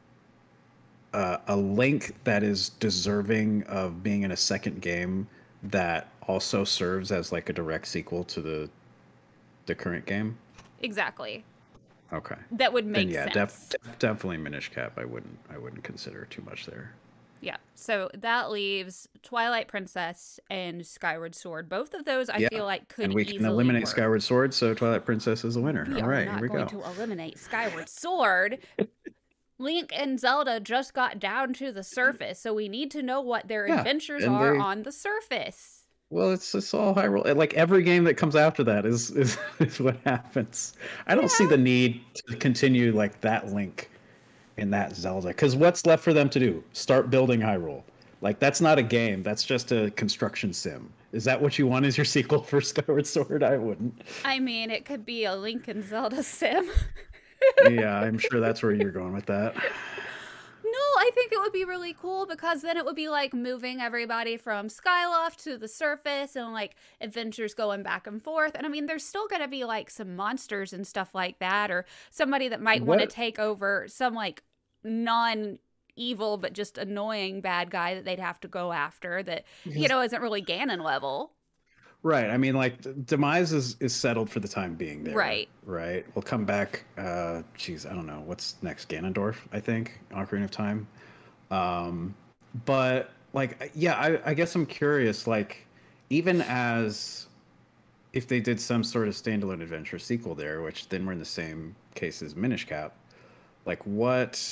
a Link that is deserving of being in a second game that also serves as like a direct sequel to the current game. Exactly. Okay. That would make sense. Definitely Minish Cap. I wouldn't consider too much there. Yeah. So that leaves Twilight Princess and Skyward Sword. Both of those I feel like could easily and we can eliminate work. Skyward Sword, so Twilight Princess is a winner. We All right, are not here we going go. to eliminate Skyward Sword. Link and Zelda just got down to the surface, so we need to know what their adventures are on the surface. Well, it's all Hyrule. Like every game that comes after that is what happens. I don't see the need to continue like that Link in that Zelda, because what's left for them to do? Start building Hyrule. Like that's not a game. That's just a construction sim. Is that what you want as your sequel for Skyward Sword? I wouldn't. I mean, it could be a Link and Zelda sim. Yeah, I'm sure that's where you're going with that. No, I think it would be really cool, because then it would be like moving everybody from Skyloft to the surface and like adventures going back and forth. And I mean, there's still going to be like some monsters and stuff like that, or somebody that might want to take over some like non-evil but just annoying bad guy that they'd have to go after that, you know, isn't really Ganon level. Right. I mean, like, Demise is settled for the time being there. Right. Right. We'll come back. I don't know. What's next? Ganondorf, I think. Ocarina of Time. But, like, yeah, I guess I'm curious, like, even as if they did some sort of standalone adventure sequel there, which then we're in the same case as Minish Cap, like, what...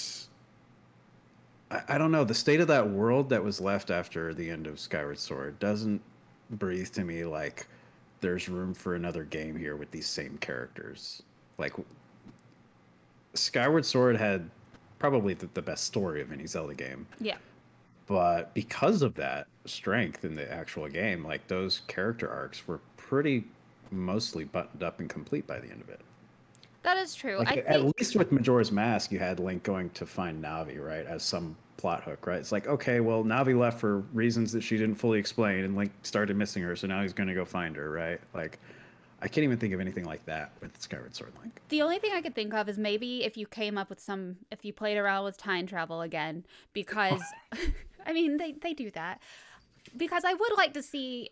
I don't know. The state of that world that was left after the end of Skyward Sword doesn't breathe to me like there's room for another game here with these same characters. Like Skyward Sword had probably the best story of any Zelda game. Yeah. But because of that strength in the actual game, like those character arcs were pretty mostly buttoned up and complete by the end of it. That is true. Like, at least with Majora's Mask, you had Link going to find Navi, right, as some plot hook, right? It's like, okay, well, Navi left for reasons that she didn't fully explain, and Link started missing her, so now he's going to go find her, right? Like, I can't even think of anything like that with Skyward Sword Link. The only thing I could think of is maybe if you came up with if you played around with time travel again, because, I mean, they do that. Because I would like to see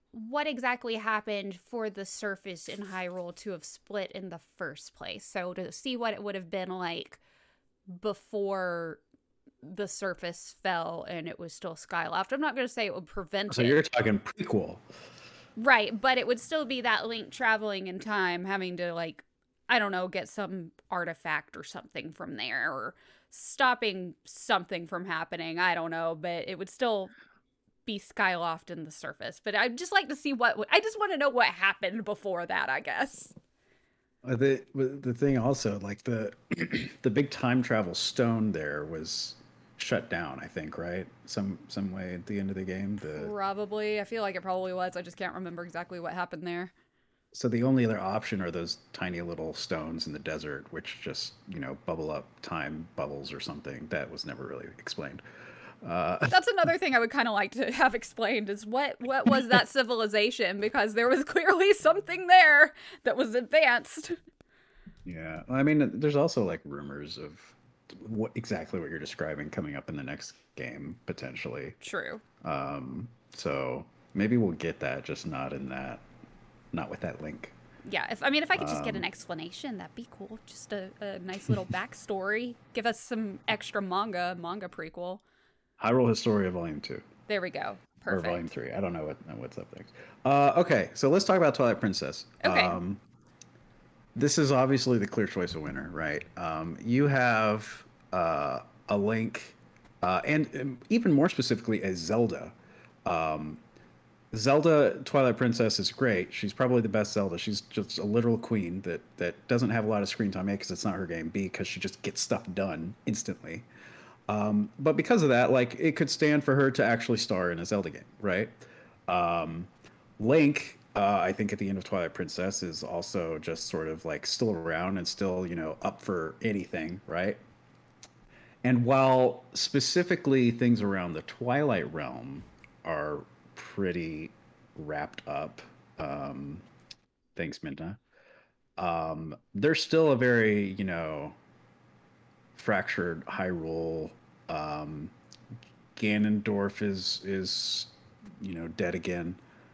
what exactly happened for the surface in Hyrule to have split in the first place. So to see what it would have been like before the surface fell and it was still Skyloft. I'm not going to say it would prevent So it. you're talking prequel. Right, but it would still be that Link traveling in time, having to, like, I don't know, get some artifact or something from there, or stopping something from happening. I don't know, but it would still be Skyloft in the surface. But I'd just like to see I just want to know what happened before that, I guess. The thing also, like the the big time travel stone there was shut down, I think, right? Some way at the end of the game. Probably. I feel like it probably was. I just can't remember exactly what happened there. So the only other option are those tiny little stones in the desert, which just, bubble up time bubbles or something. That was never really explained. That's another thing I would kind of like to have explained is what was that civilization? Because there was clearly something there that was advanced. Yeah. I mean, there's also like rumors of exactly what you're describing coming up in the next game, potentially. True. So maybe we'll get that, just not with that link. Yeah, if I could just get an explanation, that'd be cool. Just a nice little backstory. Give us some extra manga prequel. Hyrule Historia Volume 2. There we go. Perfect. Or Volume 3. I don't know what's up next. Okay, so let's talk about Twilight Princess. Okay. This is obviously the clear choice of winner, right? You have a Link, and even more specifically, a Zelda. Zelda Twilight Princess is great. She's probably the best Zelda. She's just a literal queen that doesn't have a lot of screen time, A, because it's not her game, B, because she just gets stuff done instantly. But because of that, like, it could stand for her to actually star in a Zelda game, right? Link, I think at the end of Twilight Princess is also just sort of like still around and still, up for anything, right? And while specifically things around the Twilight Realm are pretty wrapped up, thanks, Minna, there's still a very, fractured Hyrule. Ganondorf is dead again.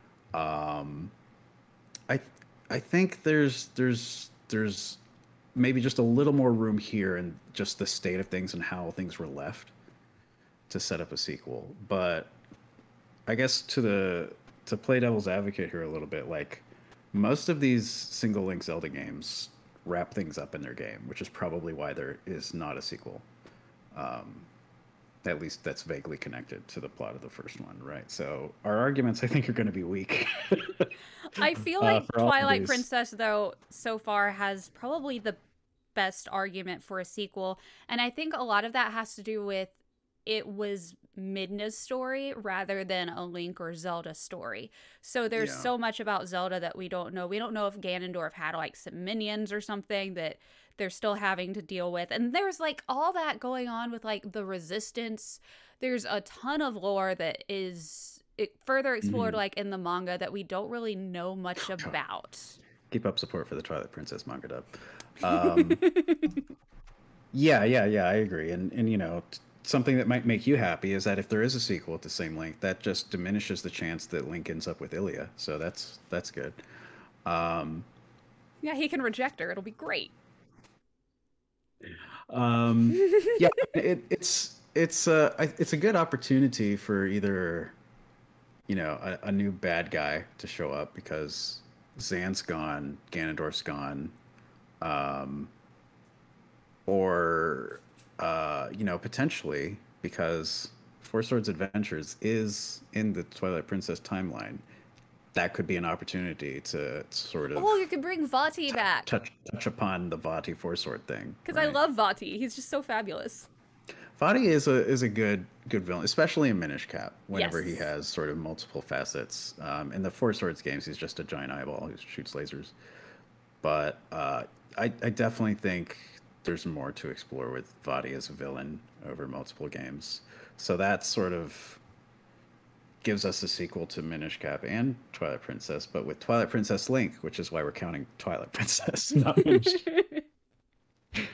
I think there's maybe just a little more room here and just the state of things and how things were left to set up a sequel. But I guess to play devil's advocate here a little bit, like, most of these single Link Zelda games wrap things up in their game, which is probably why there is not a sequel. At least that's vaguely connected to the plot of the first one, right? So our arguments, I think, are going to be weak. I feel like Twilight Princess, though, so far has probably the best argument for a sequel. And I think a lot of that has to do with it was Midna's story rather than a Link or Zelda story. So there's so much about Zelda that we don't know. We don't know if Ganondorf had like some minions or something that they're still having to deal with. And there's like all that going on with like the resistance. There's a ton of lore that is further explored like in the manga that we don't really know much about. Keep up support for the Twilight Princess manga dub. Yeah, I agree. And something that might make you happy is that if there is a sequel at the same length, that just diminishes the chance that Link ends up with Ilia. So that's good. Yeah, he can reject her. It'll be great. Yeah, it's a good opportunity for either a new bad guy to show up because Zan's gone, Ganondorf's gone, or potentially because Four Swords Adventures is in the Twilight Princess timeline. That could be an opportunity to sort of... Oh, you could bring Vati back. Touch upon the Vati Four Sword thing. Because I love Vati. He's just so fabulous. Vati is a good villain, especially in Minish Cap, whenever he has sort of multiple facets. In the Four Swords games, he's just a giant eyeball who shoots lasers. But I definitely think there's more to explore with Vati as a villain over multiple games. So that sort of gives us a sequel to Minish Cap and Twilight Princess, but with Twilight Princess Link, which is why we're counting Twilight Princess, not Minish Cap.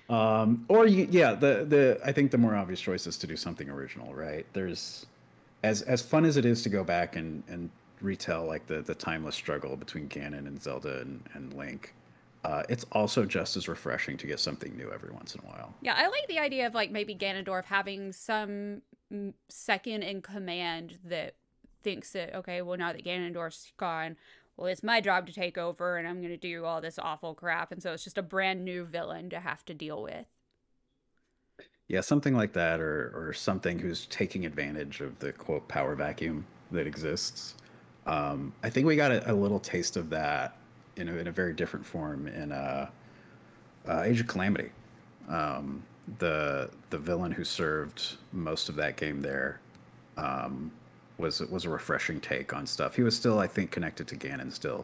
I think the more obvious choice is to do something original, right? There's as fun as it is to go back and retell like the timeless struggle between Ganon and Zelda and Link, it's also just as refreshing to get something new every once in a while. Yeah, I like the idea of like maybe Ganondorf having some second in command that thinks that, okay, well, now that Ganondorf's gone, well, it's my job to take over and I'm going to do all this awful crap. And so it's just a brand new villain to have to deal with. Yeah, something like that, or something who's taking advantage of the quote power vacuum that exists. I think we got a little taste of that in a very different form in Age of Calamity. The villain who served most of that game there was a refreshing take on stuff. He was still, I think, connected to Ganon still,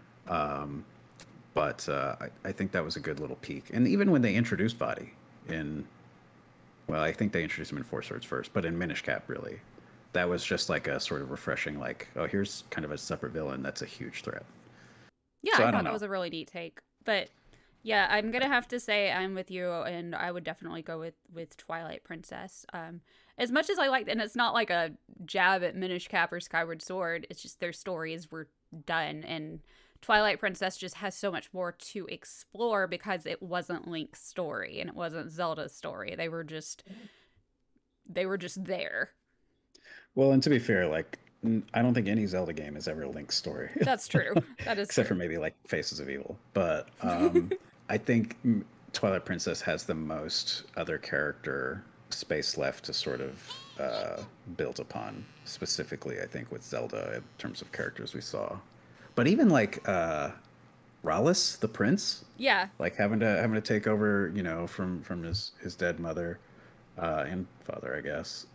but I think that was a good little peek. And even when they introduced Vaati in, well, I think they introduced him in Four Swords first, but in Minish Cap, really, that was just like a sort of refreshing, like, oh, here's kind of a separate villain that's a huge threat. Yeah, So I thought that was a really neat take. But yeah, I'm gonna have to say I'm with you, and I would definitely go with Twilight Princess. As much as I like, and it's not like a jab at Minish Cap or Skyward Sword, it's just their stories were done, and Twilight Princess just has so much more to explore because it wasn't Link's story and it wasn't Zelda's story. They were just there. Well, and to be fair, like, I don't think any Zelda game is ever Link's story. That's true. That is except true. for maybe like Faces of Evil. But I think Twilight Princess has the most other character space left to sort of build upon. Specifically, I think with Zelda in terms of characters we saw. But even like Rallis, the prince, Yeah. like having to take over, you know, from his dead mother and father, I guess.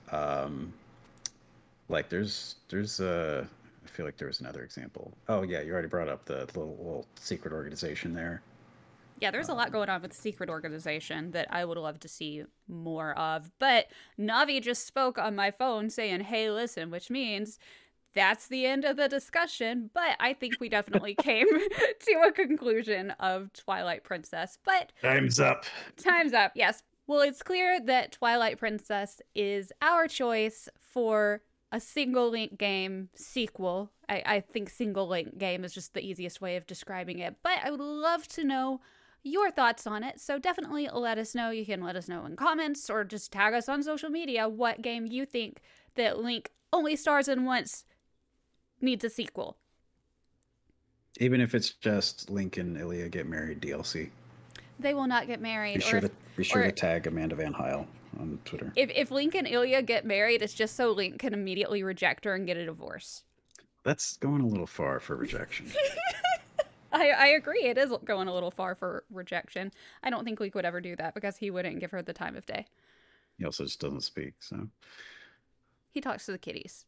Like there's I feel like there was another example. Oh yeah, you already brought up the little secret organization there. Yeah, there's a lot going on with the secret organization that I would love to see more of. But Navi just spoke on my phone saying, hey, listen, which means that's the end of the discussion. But I think we definitely came to a conclusion of Twilight Princess. But Time's up. Time's up, yes. Well, it's clear that Twilight Princess is our choice for a single Link game sequel. I think single Link game is just the easiest way of describing it. But I would love to know your thoughts on it, so definitely let us know. You can let us know in comments or just tag us on social media what game you think that Link only stars in once needs a sequel. Even if it's just Link and Ilia get married DLC. They will not get married. Be sure to tag Amanda Van Heil on Twitter. If Link and Ilia get married, it's just so Link can immediately reject her and get a divorce. That's going a little far for rejection. I agree. It is going a little far for rejection. I don't think Link would ever do that because he wouldn't give her the time of day. He also just doesn't speak, so. He talks to the kitties.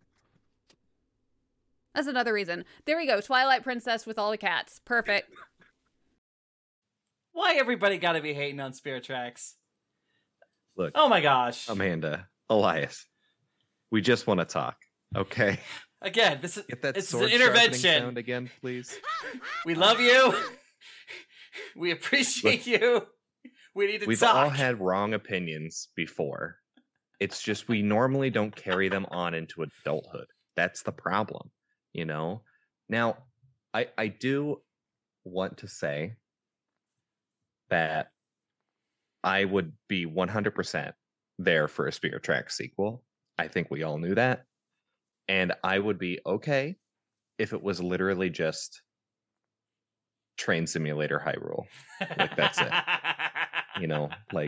That's another reason. There we go. Twilight Princess with all the cats. Perfect. Why everybody gotta be hating on Spirit Tracks? Look. Oh my gosh. Amanda, Elias, we just want to talk, okay? Again, this is Get that it's sword an intervention. sound again, please. We love you. We appreciate you. We need to We've talk. all had wrong opinions before. It's just we normally don't carry them on into adulthood. That's the problem, you know? Now, I do want to say that I would be 100% there for a Spirit Tracks sequel. I think we all knew that. And I would be okay if it was literally just Train Simulator Hyrule. Like, that's it. You know, like,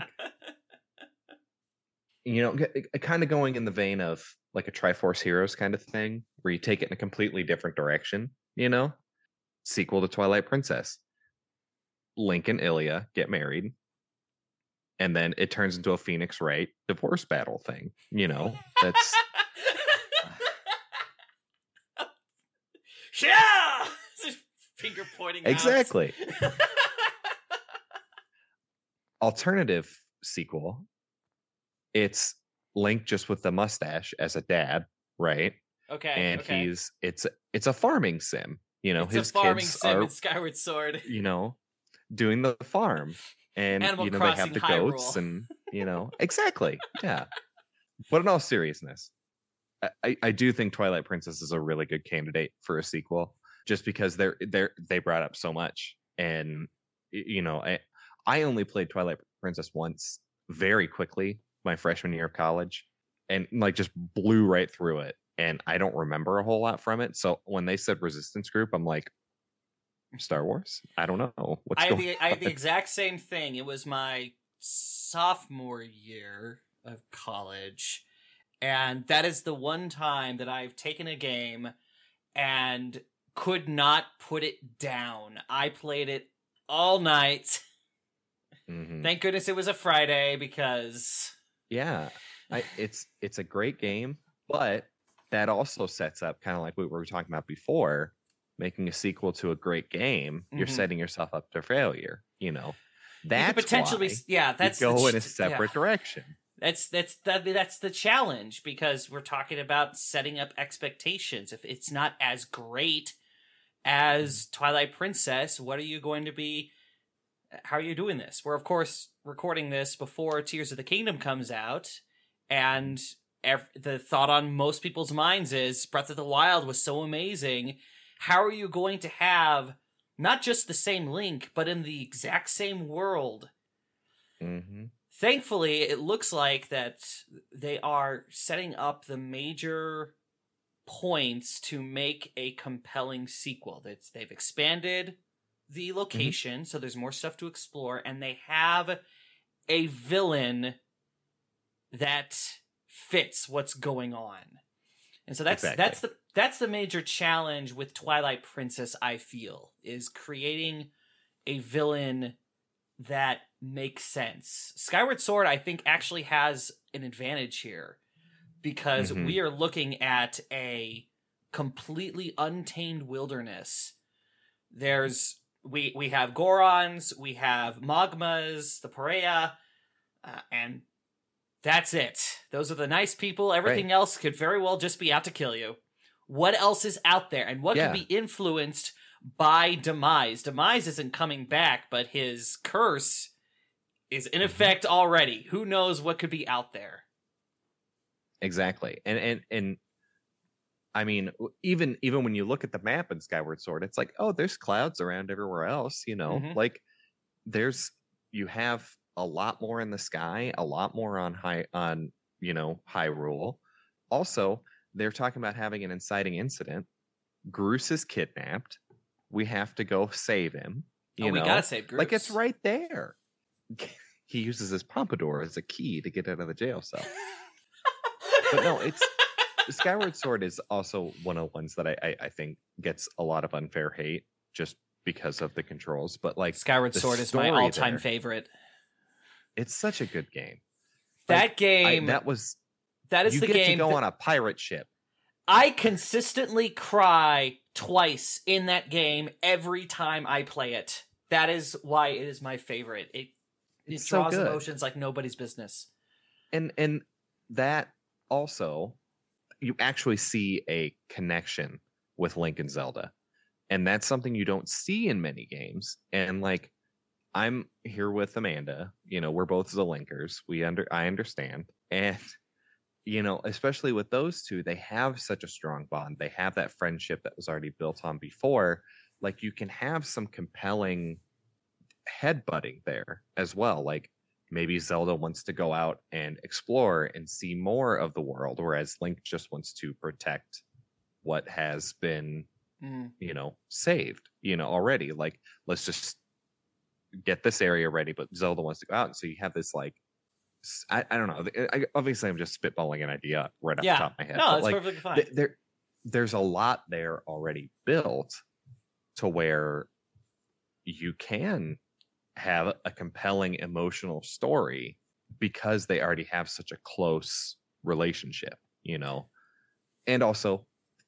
you know, kind of going in the vein of like a Triforce Heroes kind of thing, where you take it in a completely different direction, you know? Sequel to Twilight Princess. Link and Ilia get married. And then it turns into a Phoenix Wright divorce battle thing, you know? That's... Yeah! Finger pointing out. Exactly. Alternative sequel. It's Link just with the mustache as a dad, right? Okay. And okay. it's a farming sim. You know, it's his a farming kids sim are, in Skyward Sword. you know, doing the farm. And Animal you know, Crossing they have the goats Hyrule. and you know, exactly. Yeah. But in all seriousness, I do think Twilight Princess is a really good candidate for a sequel, just because they brought up so much. And you know, I only played Twilight Princess once, very quickly, my freshman year of college, and like just blew right through it. And I don't remember a whole lot from it. So when they said Resistance Group, I'm like, Star Wars? I don't know. I had the exact same thing. It was my sophomore year of college. And that is the one time that I've taken a game and could not put it down. I played it all night. Mm-hmm. Thank goodness it was a Friday, because... Yeah, it's a great game, but that also sets up, kind of like what we were talking about before, making a sequel to a great game. You're setting yourself up to failure. You know, that's potentially, that's you go in a separate direction. That's the challenge, because we're talking about setting up expectations. If it's not as great as Twilight Princess, what are you going to be? How are you doing this? We're of course recording this before Tears of the Kingdom comes out, and the thought on most people's minds is Breath of the Wild was so amazing. How are you going to have not just the same Link, but in the exact same world? Mm-hmm. Thankfully, it looks like that they are setting up the major points to make a compelling sequel. They've expanded the location, so there's more stuff to explore, and they have a villain that fits what's going on. And so that's the major challenge with Twilight Princess, I feel, is creating a villain that makes sense. Skyward Sword, I think, actually has an advantage here, because we are looking at a completely untamed wilderness. We have Gorons, we have Magmas, the Perea, and that's it. Those are the nice people. Everything else could very well just be out to kill you. What else is out there? And what could be influenced by Demise? Demise isn't coming back, but his curse is in effect already. Who knows what could be out there? Exactly. And I mean, even when you look at the map in Skyward Sword, it's like, oh, there's clouds around everywhere else, you know, like you have a lot more in the sky, a lot more on Hyrule. Also, they're talking about having an inciting incident. Groose is kidnapped. We have to go save him. We gotta save Groose. Like, it's right there. He uses his pompadour as a key to get out of the jail cell. But no, Skyward Sword is also one of the ones that I think gets a lot of unfair hate just because of the controls. But like, Skyward Sword is my all-time favorite. It's such a good game. That game. That is you the get game to go on a pirate ship. I consistently cry twice in that game every time I play it. That is why it is my favorite. It draws emotions like nobody's business. And that also, you actually see a connection with Link and Zelda. And that's something you don't see in many games. And like, I'm here with Amanda, you know, we're both the Linkers. I understand. And, you know, especially with those two, they have such a strong bond. They have that friendship that was already built on before. Like, you can have some compelling headbutting there as well. Like, maybe Zelda wants to go out and explore and see more of the world, whereas Link just wants to protect what has been, you know, saved, you know, already. Like, let's just get this area ready, but Zelda wants to go out. And so you have this, like, I don't know. Obviously, I'm just spitballing an idea right off the top of my head. No, but it's like, perfectly fine. There's a lot there already built to where you can have a compelling emotional story because they already have such a close relationship, you know. And also,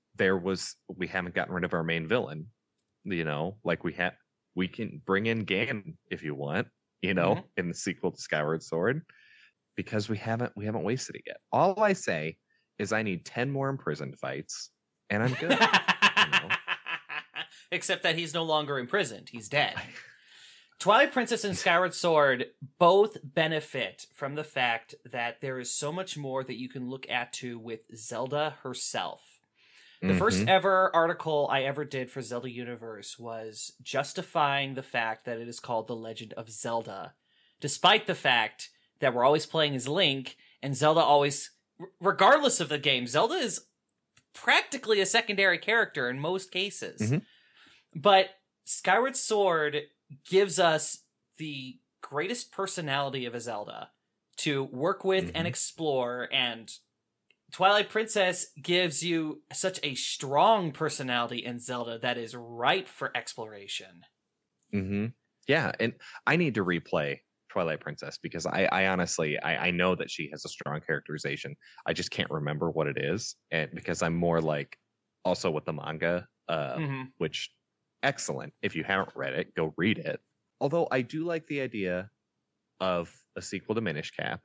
we haven't gotten rid of our main villain, you know. Like, we can bring in Ganon if you want, you know, in the sequel to Skyward Sword, because we haven't wasted it yet. All I say is I need 10 more imprisoned fights, and I'm good. You know? Except that he's no longer imprisoned; he's dead. Twilight Princess and Skyward Sword both benefit from the fact that there is so much more that you can look at to with Zelda herself. The first ever article I ever did for Zelda Universe was justifying the fact that it is called The Legend of Zelda, despite the fact that we're always playing as Link, and Zelda always, regardless of the game, Zelda is practically a secondary character in most cases. But Skyward Sword gives us the greatest personality of a Zelda to work with and explore, and Twilight Princess gives you such a strong personality in Zelda that is ripe for exploration. Yeah, and I need to replay Twilight Princess because I honestly, I know that she has a strong characterization. I just can't remember what it is, and because I'm more like also with the manga, which excellent. If you haven't read it, go read it. Although I do like the idea of a sequel to Minish Cap,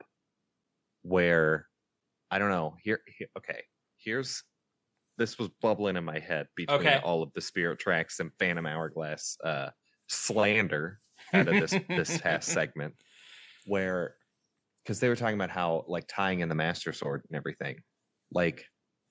where I don't know. Here's this was bubbling in my head between all of the Spirit Tracks and Phantom Hourglass slander out of this past segment, where because they were talking about how like tying in the Master Sword and everything, like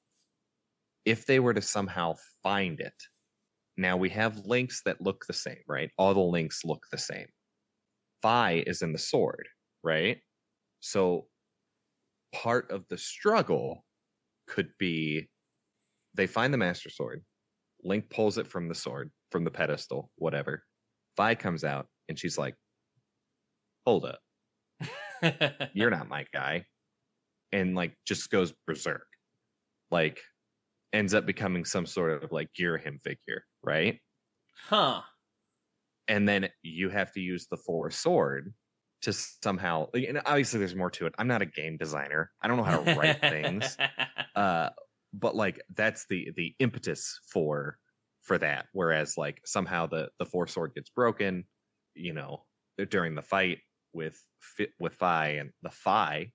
if they were to somehow find it, now we have links that look the same, right? All the links look the same. Fi is in the sword, right? So part of the struggle could be they find the Master Sword, Link pulls it from the sword, from the pedestal, whatever. Vi comes out and she's like, hold up. You're not my guy. And like just goes berserk. Like ends up becoming some sort of like Girahim figure, right? Huh. And then you have to use the Four Sword to somehow, and obviously there's more to it. I'm not a game designer. I don't know how to write things. But like that's the impetus for that. Whereas like somehow the Four Sword gets broken, you know, during the fight with Fi and the fight.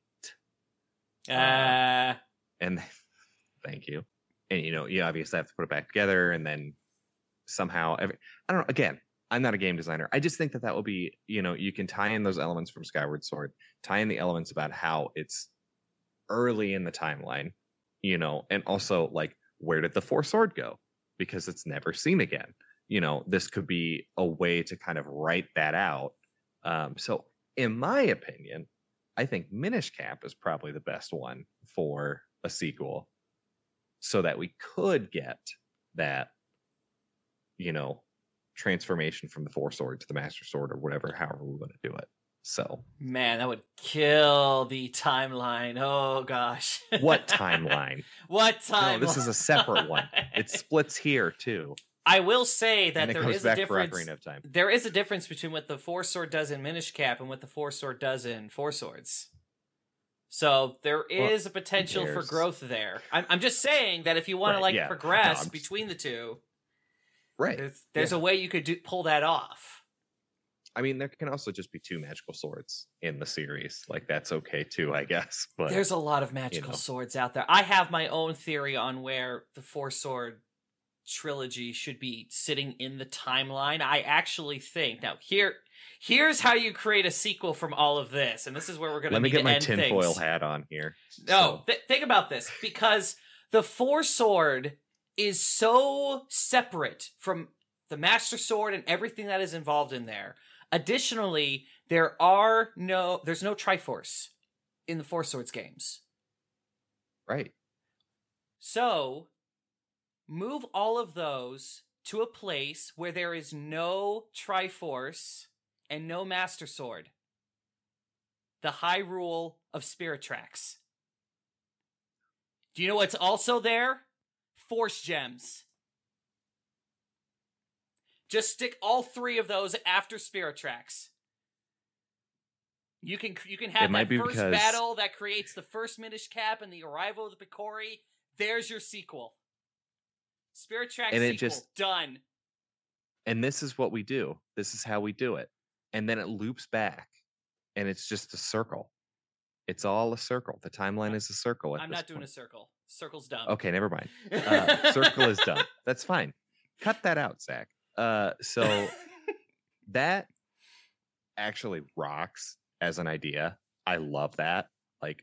And thank you. And you know, you obviously have to put it back together, and then somehow I don't know. Again, I'm not a game designer. I just think that will be, you know, you can tie in those elements from Skyward Sword, tie in the elements about how it's early in the timeline, you know, and also like where did the Four Sword go? Because it's never seen again. You know, this could be a way to kind of write that out. So in my opinion, I think Minish Cap is probably the best one for a sequel so that we could get that, you know, transformation from the Four Sword to the Master Sword or whatever, however we want to do it. So man, that would kill the timeline. Oh gosh. What timeline? What timeline? No, this is a separate one. It splits here too. I will say that there is a difference. There is a difference between what the Four Sword does in Minish Cap and what the Four Sword does in Four Swords. So there is a potential for growth there. I'm just saying that if you want to progress between the two, right? There's a way you could pull that off. I mean, there can also just be two magical swords in the series. Like that's okay too, I guess. But there's a lot of magical swords out there. I have my own theory on where the Four Sword trilogy should be sitting in the timeline. I actually think now here's how you create a sequel from all of this, and this is where we're going to need to end things. Let me get my tinfoil hat on here. No, think about this, because the Four Sword is so separate from the Master Sword and everything that is involved in there. Additionally, there's no Triforce in the Four Swords games. Right. So move all of those to a place where there is no Triforce and no Master Sword. The Hyrule of Spirit Tracks. Do you know what's also there? Force Gems. Just stick all three of those after Spirit Tracks. You can have that first battle that creates the first Minish Cap and the arrival of the Picori. There's your sequel. Spirit Tracks sequel, done. And this is what we do. This is how we do it. And then it loops back. And it's just a circle. It's all a circle. The timeline is a circle. I'm not doing a circle. Circle's dumb. Okay, never mind. Circle is dumb. That's fine. Cut that out, Zach. So that actually rocks as an idea. I love that, like,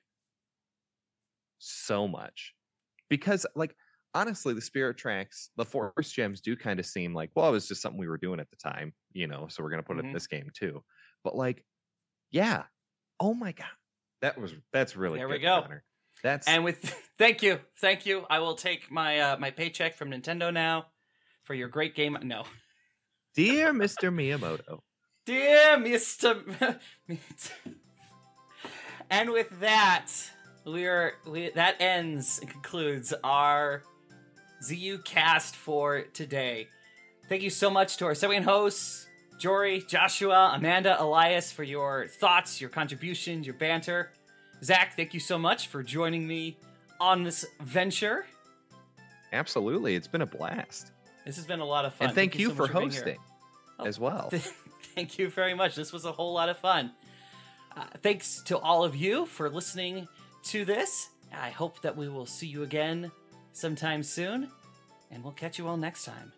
so much. Because, like, honestly, the Spirit Tracks, the Force Gems do kind of seem like, well, it was just something we were doing at the time, you know, so we're going to put it in this game too. But, like, yeah. Oh my God. That's really there good, we go. Connor. That's And with thank you. I will take my my paycheck from Nintendo now for your great game. No, dear Mr. Miyamoto. dear Mr. And with that, that ends and concludes our ZU cast for today. Thank you so much to our second hosts, Jory, Joshua, Amanda, Elias, for your thoughts, your contributions, your banter. Zach, thank you so much for joining me on this venture. Absolutely. It's been a blast. This has been a lot of fun. And thank you so for much being hosting here. as well. Thank you very much. This was a whole lot of fun. Thanks to all of you for listening to this. I hope that we will see you again sometime soon, and we'll catch you all next time.